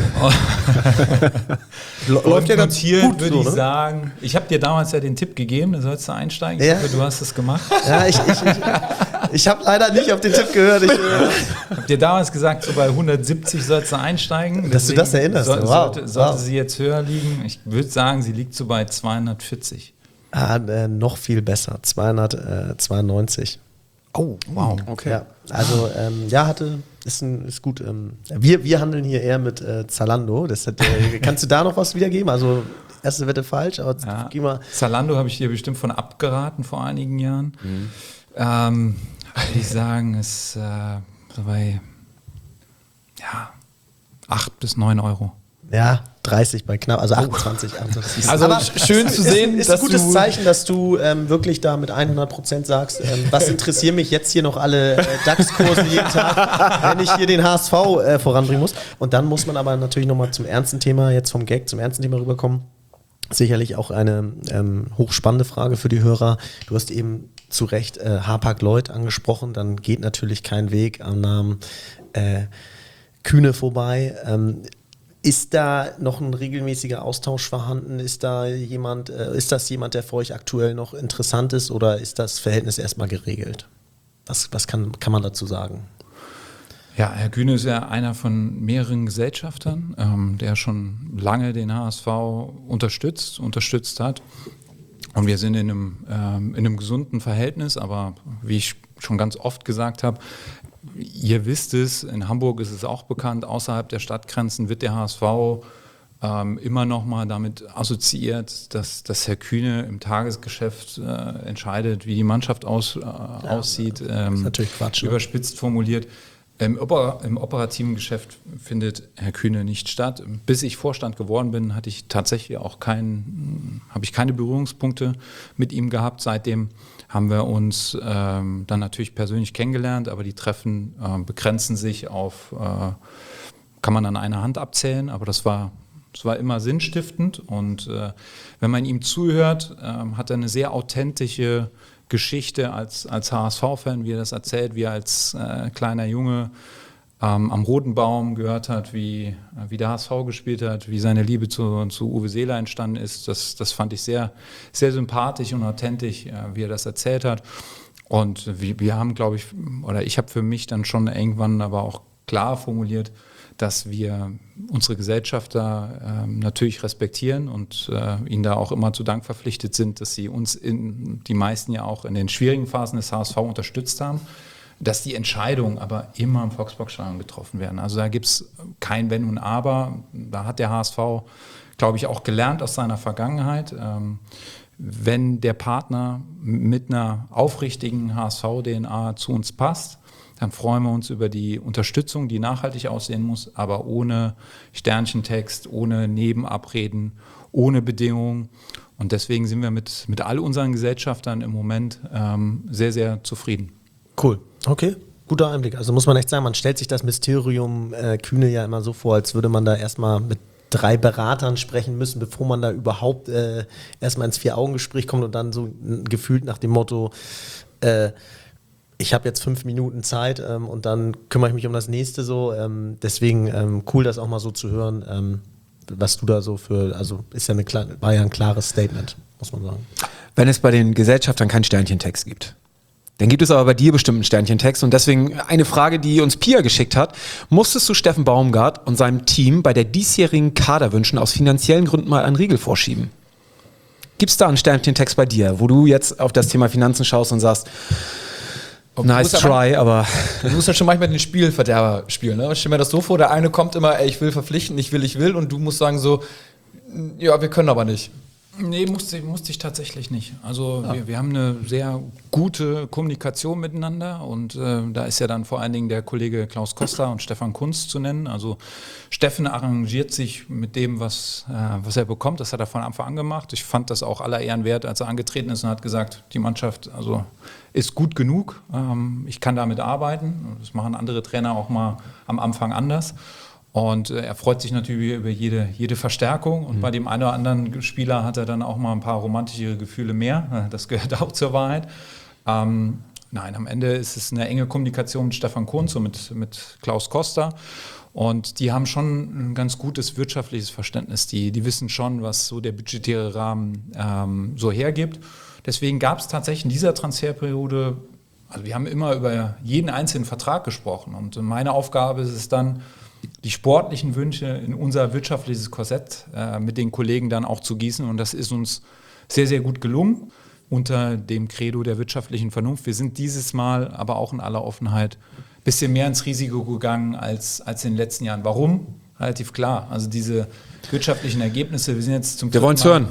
S4: Läuft ja ganz
S3: notiert,
S4: gut,
S3: würde
S4: so,
S3: ich
S4: ne?
S3: sagen. Ich habe dir damals ja den Tipp gegeben, da sollst du einsteigen.
S4: Ja.
S3: Ich hoffe, du hast es gemacht.
S4: Ja, ich habe leider nicht auf den Tipp gehört.
S3: Ich habe dir damals gesagt, so bei 170 sollst du einsteigen.
S4: Dass du das erinnerst.
S3: Sollte sie jetzt höher liegen? Ich würde sagen, sie liegt so bei 240.
S4: Noch viel besser. 292.
S3: Oh, wow.
S2: okay.
S4: Ja, also ist gut. Wir handeln hier eher mit Zalando. Kannst du da noch was wiedergeben? Also erste Wette falsch, aber geh mal.
S3: Zalando habe ich dir bestimmt von abgeraten vor einigen Jahren. Würde ich sagen, ist so bei 8 bis 9 Euro.
S4: Ja, 30 bei knapp, also 28.
S1: Also
S4: aber
S1: schön zu sehen,
S4: ist
S1: dass
S4: ein gutes
S1: du
S4: Zeichen, dass du wirklich da mit 100% sagst, was interessieren mich jetzt hier noch alle DAX-Kurse jeden Tag, wenn ich hier den HSV voranbringen muss. Und dann muss man aber natürlich nochmal zum ernsten Thema, jetzt vom Gag zum ernsten Thema rüberkommen. Sicherlich auch eine hochspannende Frage für die Hörer. Du hast eben zu Recht Hapag-Lloyd angesprochen, dann geht natürlich kein Weg am Namen Kühne vorbei. Ist da noch ein regelmäßiger Austausch vorhanden? Ist das jemand, der für euch aktuell noch interessant ist oder ist das Verhältnis erstmal geregelt? Was kann man dazu sagen?
S3: Ja, Herr Kühne ist ja einer von mehreren Gesellschaftern, der schon lange den HSV unterstützt hat. Und wir sind in einem gesunden Verhältnis, aber wie ich schon ganz oft gesagt habe, ihr wisst es, in Hamburg ist es auch bekannt, außerhalb der Stadtgrenzen wird der HSV immer noch mal damit assoziiert, dass Herr Kühne im Tagesgeschäft entscheidet, wie die Mannschaft aussieht.
S4: Das ist natürlich Quatsch. Ne?
S3: Überspitzt formuliert. Im operativen Geschäft findet Herr Kühne nicht statt. Bis ich Vorstand geworden bin, hatte ich tatsächlich auch keine Berührungspunkte mit ihm gehabt. Seitdem haben wir uns dann natürlich persönlich kennengelernt, aber die Treffen begrenzen sich auf, kann man an einer Hand abzählen, aber das war immer sinnstiftend. Und wenn man ihm zuhört, hat er eine sehr authentische Geschichte als HSV-Fan, wie er das erzählt, wie er als kleiner Junge am Roten Baum gehört hat, wie der HSV gespielt hat, wie seine Liebe zu Uwe Seeler entstanden ist. Das fand ich sehr, sehr sympathisch und authentisch, wie er das erzählt hat. Und wir haben, glaube ich, oder ich habe für mich dann schon irgendwann aber auch klar formuliert, dass wir unsere Gesellschafter natürlich respektieren und ihnen da auch immer zu Dank verpflichtet sind, dass sie uns die meisten ja auch in den schwierigen Phasen des HSV unterstützt haben. dass die Entscheidungen aber immer im Volksparkstadion getroffen werden. Also da gibt es kein Wenn und Aber. Da hat der HSV, glaube ich, auch gelernt aus seiner Vergangenheit. Wenn der Partner mit einer aufrichtigen HSV-DNA zu uns passt, dann freuen wir uns über die Unterstützung, die nachhaltig aussehen muss, aber ohne Sternchentext, ohne Nebenabreden, ohne Bedingungen. Und deswegen sind wir mit all unseren Gesellschaftern im Moment sehr, sehr zufrieden.
S4: Cool. Okay. Guter Einblick. Also muss man echt sagen, man stellt sich das Mysterium Kühne ja immer so vor, als würde man da erstmal mit 3 Beratern sprechen müssen, bevor man da überhaupt erstmal ins 4-Augen-Gespräch kommt und dann so gefühlt nach dem Motto, ich habe jetzt 5 Minuten Zeit und dann kümmere ich mich um das nächste so. Deswegen cool, das auch mal so zu hören, was du da so für, also war ja ein klares Statement, muss man sagen.
S2: Wenn es bei den Gesellschaftern keinen Sternchentext gibt, dann gibt es aber bei dir bestimmt einen Sternchentext. Und deswegen eine Frage, die uns Pia geschickt hat. Musstest du Steffen Baumgart und seinem Team bei der diesjährigen Kaderwünschen aus finanziellen Gründen mal einen Riegel vorschieben? Gibt es da einen Sternchentext bei dir, wo du jetzt auf das Thema Finanzen schaust und sagst, nice try, aber...
S1: Du musst ja schon manchmal den Spielverderber spielen. Ne? Ich stell mir das so vor, der eine kommt immer, ey, ich will verpflichten, ich will. Und du musst sagen so, ja, wir können aber nicht.
S3: Nee, musste ich tatsächlich nicht. Also wir haben eine sehr gute Kommunikation miteinander und da ist ja dann vor allen Dingen der Kollege Klaus Costa und Stefan Kunz zu nennen. Also Steffen arrangiert sich mit dem, was er bekommt. Das hat er von Anfang an gemacht. Ich fand das auch aller Ehren wert, als er angetreten ist und hat gesagt, die Mannschaft ist gut genug. Ich kann damit arbeiten. Das machen andere Trainer auch mal am Anfang anders. Und er freut sich natürlich über jede Verstärkung. Und bei dem einen oder anderen Spieler hat er dann auch mal ein paar romantischere Gefühle mehr. Das gehört auch zur Wahrheit. Nein, am Ende ist es eine enge Kommunikation mit Stefan Kunz und mit Klaus Costa. Und die haben schon ein ganz gutes wirtschaftliches Verständnis. Die wissen schon, was so der budgetäre Rahmen so hergibt. Deswegen gab es tatsächlich in dieser Transferperiode, also wir haben immer über jeden einzelnen Vertrag gesprochen. Und meine Aufgabe ist es dann, die sportlichen Wünsche in unser wirtschaftliches Korsett mit den Kollegen dann auch zu gießen. Und das ist uns sehr, sehr gut gelungen unter dem Credo der wirtschaftlichen Vernunft. Wir sind dieses Mal aber auch in aller Offenheit ein bisschen mehr ins Risiko gegangen als in den letzten Jahren. Warum? Relativ klar. Also diese wirtschaftlichen Ergebnisse, wir sind jetzt zum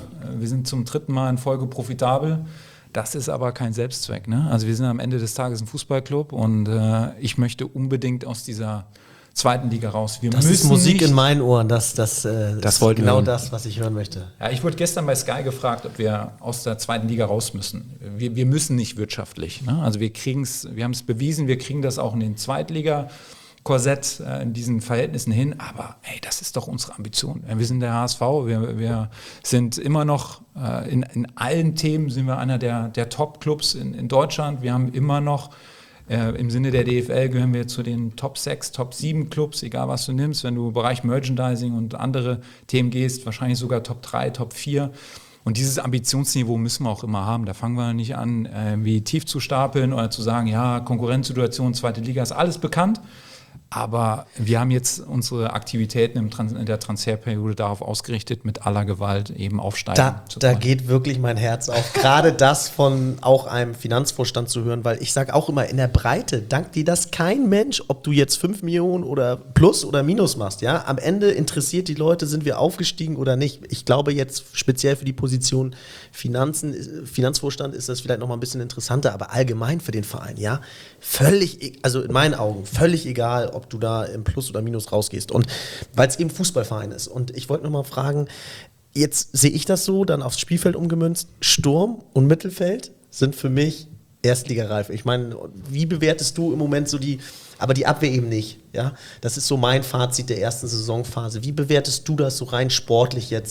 S3: dritten Mal in Folge profitabel. Das ist aber kein Selbstzweck. Ne? Also wir sind am Ende des Tages ein Fußballclub und ich möchte unbedingt aus dieser zweiten Liga raus.
S4: Das ist Musik in meinen Ohren, das ist genau das, was ich hören möchte.
S3: Ja, ich wurde gestern bei Sky gefragt, ob wir aus der zweiten Liga raus müssen. Wir müssen nicht wirtschaftlich. Ne? Also wir haben es bewiesen, wir kriegen das auch in den Zweitliga-Korsett in diesen Verhältnissen hin, aber hey, das ist doch unsere Ambition. Wir sind der HSV, wir sind immer noch, in allen Themen sind wir einer der Top-Clubs in Deutschland. Wir haben immer noch im Sinne der DFL gehören wir zu den Top 6, Top 7 Clubs, egal was du nimmst. Wenn du im Bereich Merchandising und andere Themen gehst, wahrscheinlich sogar Top 3, Top 4. Und dieses Ambitionsniveau müssen wir auch immer haben. Da fangen wir nicht an, wie tief zu stapeln oder zu sagen, ja, Konkurrenzsituation, zweite Liga ist alles bekannt. Aber wir haben jetzt unsere Aktivitäten in der Transferperiode darauf ausgerichtet, mit aller Gewalt eben aufsteigen zu
S4: wollen. Da geht wirklich mein Herz auf. Gerade das von auch einem Finanzvorstand zu hören, weil ich sage auch immer, in der Breite dankt dir das kein Mensch, ob du jetzt 5 Millionen oder plus oder minus machst. Ja? Am Ende interessiert die Leute, sind wir aufgestiegen oder nicht. Ich glaube jetzt speziell für die Position Finanzvorstand ist das vielleicht noch mal ein bisschen interessanter, aber allgemein für den Verein, ja, also in meinen Augen, völlig egal, ob du da im Plus oder Minus rausgehst. Und weil es eben Fußballverein ist. Und ich wollte noch mal fragen, jetzt sehe ich das so, dann aufs Spielfeld umgemünzt, Sturm und Mittelfeld sind für mich erstligareif. Ich meine, wie bewertest du im Moment so aber die Abwehr eben nicht, ja? Das ist so mein Fazit der ersten Saisonphase. Wie bewertest du das so rein sportlich jetzt?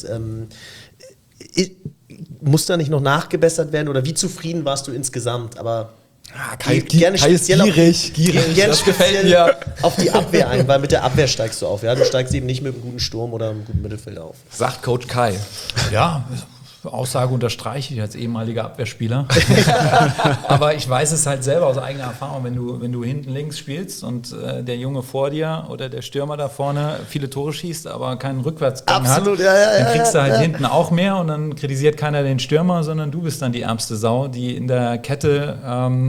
S4: Muss da nicht noch nachgebessert werden oder wie zufrieden warst du insgesamt? Aber
S1: Kai ist gierig.
S4: Gerne speziell auf die Abwehr ein, weil mit der Abwehr steigst du auf. Ja? Du steigst eben nicht mit einem guten Sturm oder einem guten Mittelfeld auf.
S1: Sagt Coach Kai.
S3: Ja, Aussage unterstreiche ich als ehemaliger Abwehrspieler. Aber ich weiß es halt selber aus eigener Erfahrung, wenn du hinten links spielst und der Junge vor dir oder der Stürmer da vorne viele Tore schießt, aber keinen Rückwärtsgang hat, dann kriegst du halt hinten auch mehr und dann kritisiert keiner den Stürmer, sondern du bist dann die ärmste Sau, die in der Kette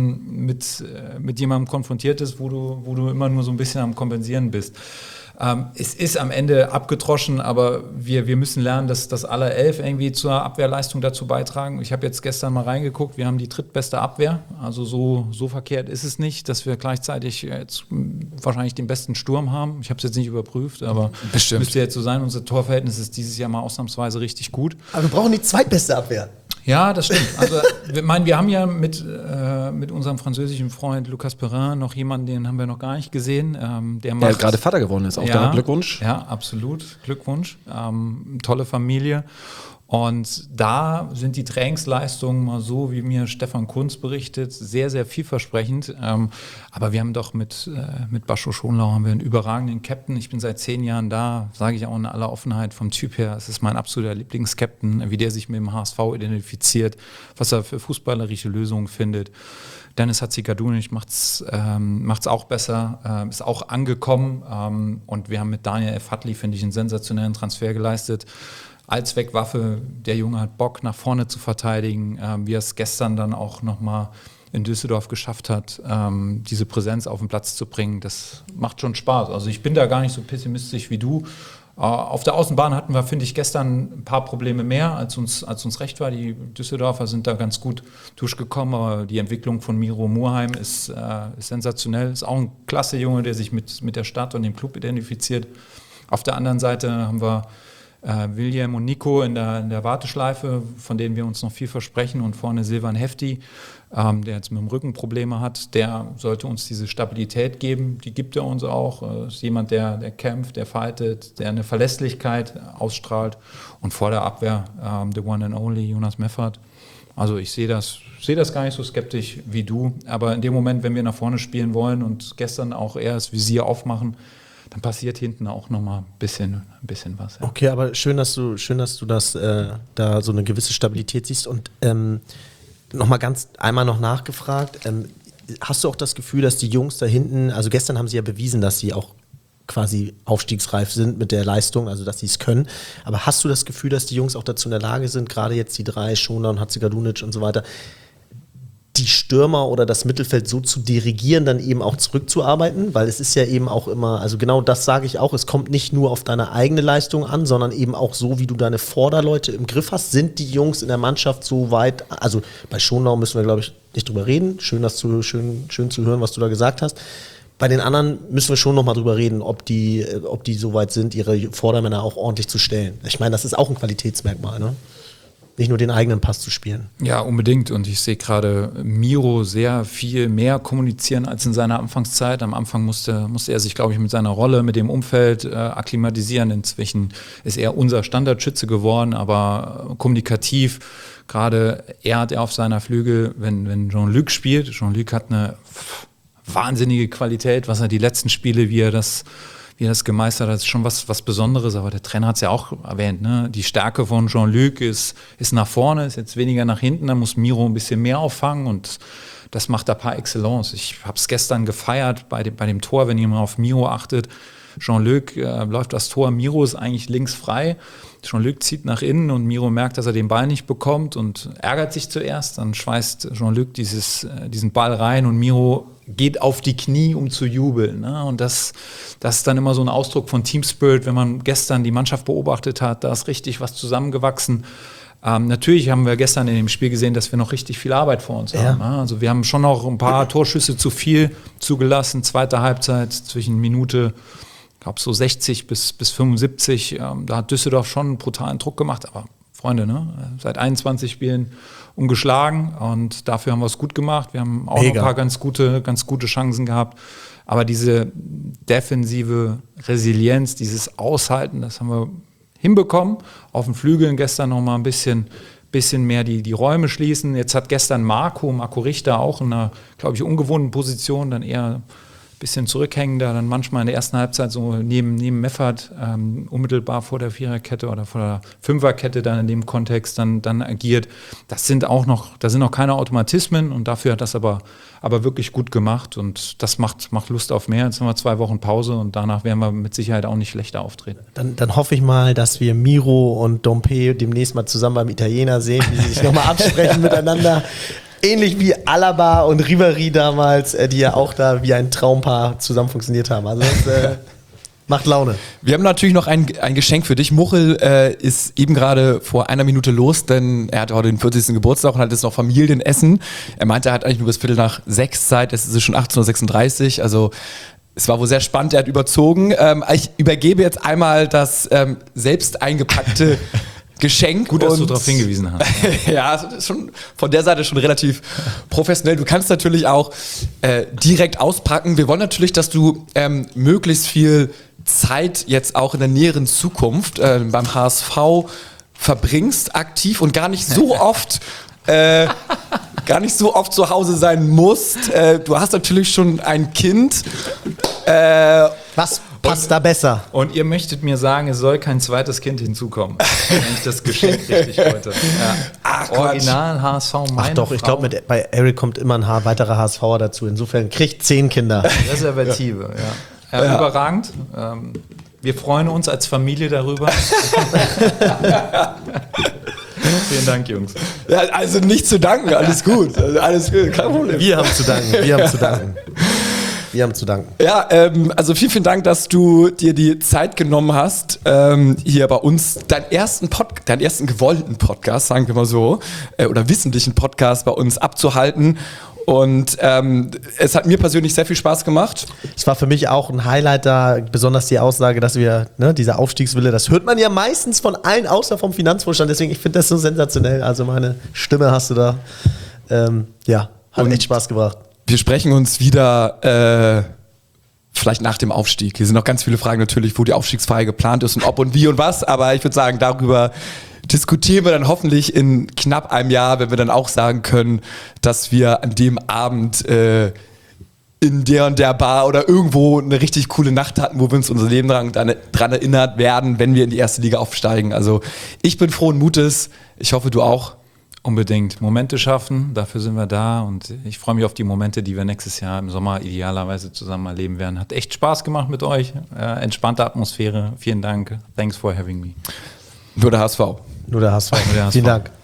S3: mit jemandem konfrontiert ist, wo du immer nur so ein bisschen am Kompensieren bist. Es ist am Ende abgetroschen, aber wir müssen lernen, dass alle 11 irgendwie zur Abwehrleistung dazu beitragen. Ich habe jetzt gestern mal reingeguckt, wir haben die drittbeste Abwehr, also so verkehrt ist es nicht, dass wir gleichzeitig jetzt wahrscheinlich den besten Sturm haben. Ich habe es jetzt nicht überprüft, aber
S1: Bestimmt.
S3: Müsste jetzt so sein. Unser Torverhältnis ist dieses Jahr mal ausnahmsweise richtig gut.
S4: Aber wir brauchen die zweitbeste Abwehr.
S3: Ja, das stimmt. Also, wir haben ja mit unserem französischen Freund Lucas Perrin noch jemanden, den haben wir noch gar nicht gesehen. Der
S2: gerade Vater geworden ist, auch da Glückwunsch.
S3: Ja, absolut. Glückwunsch. Tolle Familie. Und da sind die Trainingsleistungen mal so, wie mir Stefan Kunz berichtet, sehr, sehr vielversprechend. Aber wir haben doch mit Bascho Schonlau haben wir einen überragenden Captain. Ich bin seit 10 Jahren da, sage ich auch in aller Offenheit vom Typ her. Es ist mein absoluter Lieblingscaptain, wie der sich mit dem HSV identifiziert, was er für fußballerische Lösungen findet. Dennis Hatzikadunic macht's auch besser, ist auch angekommen. Und wir haben mit Daniel F. Hadley, finde ich, einen sensationellen Transfer geleistet. Allzweckwaffe, der Junge hat Bock, nach vorne zu verteidigen, wie er es gestern dann auch nochmal in Düsseldorf geschafft hat, diese Präsenz auf den Platz zu bringen, das macht schon Spaß. Also ich bin da gar nicht so pessimistisch wie du. Auf der Außenbahn hatten wir, finde ich, gestern ein paar Probleme mehr, als uns recht war. Die Düsseldorfer sind da ganz gut durchgekommen, aber die Entwicklung von Miro Murheim ist sensationell. Ist auch ein klasse Junge, der sich mit der Stadt und dem Club identifiziert. Auf der anderen Seite haben wir William und Nico in der Warteschleife, von denen wir uns noch viel versprechen, und vorne Silvan Hefti, der jetzt mit dem Rücken Probleme hat, der sollte uns diese Stabilität geben, die gibt er uns auch, ist jemand, der kämpft, der fightet, der eine Verlässlichkeit ausstrahlt, und vor der Abwehr the one and only Jonas Meffert. Also ich sehe das gar nicht so skeptisch wie du, aber in dem Moment, wenn wir nach vorne spielen wollen und gestern auch eher das Visier aufmachen, dann passiert hinten auch nochmal ein bisschen was. Ja.
S4: Okay, aber schön, dass du das da so eine gewisse Stabilität siehst. Und einmal noch nachgefragt, hast du auch das Gefühl, dass die Jungs da hinten, also gestern haben sie ja bewiesen, dass sie auch quasi aufstiegsreif sind mit der Leistung, also dass sie es können. Aber hast du das Gefühl, dass die Jungs auch dazu in der Lage sind, gerade jetzt die 3, Schonlau und Hatzikadunic und so weiter, die Stürmer oder das Mittelfeld so zu dirigieren, dann eben auch zurückzuarbeiten, weil es ist ja eben auch immer, also genau das sage ich auch, es kommt nicht nur auf deine eigene Leistung an, sondern eben auch so, wie du deine Vorderleute im Griff hast. Sind die Jungs in der Mannschaft so weit, also bei Schonlau müssen wir, glaube ich, nicht drüber reden, schön zu hören, was du da gesagt hast. Bei den anderen müssen wir schon nochmal drüber reden, ob die so weit sind, ihre Vordermänner auch ordentlich zu stellen. Ich meine, das ist auch ein Qualitätsmerkmal, ne? Nicht nur den eigenen Pass zu spielen.
S3: Ja, unbedingt. Und ich sehe gerade Miro sehr viel mehr kommunizieren als in seiner Anfangszeit. Am Anfang musste er sich, glaube ich, mit seiner Rolle, mit dem Umfeld akklimatisieren. Inzwischen ist er unser Standardschütze geworden, aber kommunikativ. Gerade er hat auf seiner Flügel, wenn Jean-Luc spielt. Jean-Luc hat eine wahnsinnige Qualität, was er die letzten Spiele, wie er das gemeistert hat, ist schon was Besonderes, aber der Trainer hat es ja auch erwähnt, ne? Die Stärke von Jean-Luc ist nach vorne, ist jetzt weniger nach hinten, da muss Miro ein bisschen mehr auffangen und das macht er par excellence. Ich habe es gestern gefeiert bei dem Tor, wenn ihr mal auf Miro achtet. Jean-Luc läuft das Tor, Miro ist eigentlich links frei. Jean-Luc zieht nach innen und Miro merkt, dass er den Ball nicht bekommt und ärgert sich zuerst. Dann schweißt Jean-Luc diesen Ball rein und Miro geht auf die Knie, um zu jubeln. Ne? Und das ist dann immer so ein Ausdruck von Team Spirit, wenn man gestern die Mannschaft beobachtet hat, da ist richtig was zusammengewachsen. Natürlich haben wir gestern in dem Spiel gesehen, dass wir noch richtig viel Arbeit vor uns haben. Ne? Also wir haben schon noch ein paar Torschüsse zu viel zugelassen. Zweite Halbzeit zwischen Minute, ich glaube so 60 bis 75. Da hat Düsseldorf schon einen brutalen Druck gemacht. Aber Freunde, ne? Seit 21 Spielen ungeschlagen und dafür haben wir es gut gemacht. Wir haben auch noch ein paar ganz gute Chancen gehabt. Aber diese defensive Resilienz, dieses Aushalten, das haben wir hinbekommen. Auf den Flügeln gestern noch mal ein bisschen mehr die Räume schließen. Jetzt hat gestern Marco Richter auch in einer, glaube ich, ungewohnten Position dann eher bisschen zurückhängender, dann manchmal in der ersten Halbzeit so neben Meffert unmittelbar vor der Viererkette oder vor der Fünferkette dann in dem Kontext dann agiert. Da sind noch keine Automatismen und dafür hat das aber wirklich gut gemacht und das macht Lust auf mehr. Jetzt haben wir 2 Wochen Pause und danach werden wir mit Sicherheit auch nicht schlechter auftreten.
S4: Dann hoffe ich mal, dass wir Miro und Dompe demnächst mal zusammen beim Italiener sehen, wie sie sich nochmal absprechen miteinander. Ähnlich wie Alaba und Ribéry damals, die ja auch da wie ein Traumpaar zusammen funktioniert haben. Also das macht Laune.
S1: Wir haben natürlich noch ein Geschenk für dich. Muchel ist eben gerade vor 1 Minute los, denn er hatte heute den 40. Geburtstag und hat jetzt noch Familienessen. Er meinte, er hat eigentlich nur bis 5:45 Zeit, es ist schon 18:36 Uhr, also es war wohl sehr spannend, er hat überzogen. Ich übergebe jetzt einmal das selbst eingepackte Geschenk.
S3: Gut, dass du darauf hingewiesen hast.
S1: Ja, das ist schon von der Seite schon relativ professionell. Du kannst natürlich auch direkt auspacken. Wir wollen natürlich, dass du möglichst viel Zeit jetzt auch in der näheren Zukunft beim HSV verbringst, aktiv und gar nicht so oft zu Hause sein musst. Du hast natürlich schon ein Kind.
S4: Was passt da besser?
S3: Und ihr möchtet mir sagen, es soll kein zweites Kind hinzukommen. Wenn ich das Geschenk richtig heute. Ja.
S1: Ach,
S3: Original HSV, meine
S4: Ach doch, ich glaube, bei Eric kommt immer ein weiterer HSVer dazu. Insofern kriegt 10 Kinder.
S3: Reservative, ja. Überragend. Wir freuen uns als Familie darüber. Vielen Dank, Jungs.
S1: Ja, also nicht zu danken, alles gut. Also alles gut, kein Problem.
S4: Wir haben zu danken.
S1: Ja, also vielen Dank, dass du dir die Zeit genommen hast, hier bei uns deinen ersten gewollten Podcast, sagen wir mal so, oder wissentlichen Podcast bei uns abzuhalten. Und es hat mir persönlich sehr viel Spaß gemacht.
S4: Es war für mich auch ein Highlight da, besonders die Aussage, dass wir, diese Aufstiegswille, das hört man ja meistens von allen, außer vom Finanzvorstand. Deswegen, ich finde das so sensationell. Also meine Stimme hast du da, hat echt Spaß gebracht.
S1: Wir sprechen uns wieder vielleicht nach dem Aufstieg. Hier sind noch ganz viele Fragen natürlich, wo die Aufstiegsfeier geplant ist und ob und wie und was. Aber ich würde sagen, darüber diskutieren wir dann hoffentlich in knapp einem Jahr, wenn wir dann auch sagen können, dass wir an dem Abend in der und der Bar oder irgendwo eine richtig coole Nacht hatten, wo wir uns unser Leben dran erinnert werden, wenn wir in die erste Liga aufsteigen. Also ich bin frohen Mutes. Ich hoffe, du auch.
S3: Unbedingt Momente schaffen, dafür sind wir da und ich freue mich auf die Momente, die wir nächstes Jahr im Sommer idealerweise zusammen erleben werden. Hat echt Spaß gemacht mit euch, entspannte Atmosphäre, vielen Dank, thanks for having me.
S1: Nur der HSV.
S4: Vielen Dank.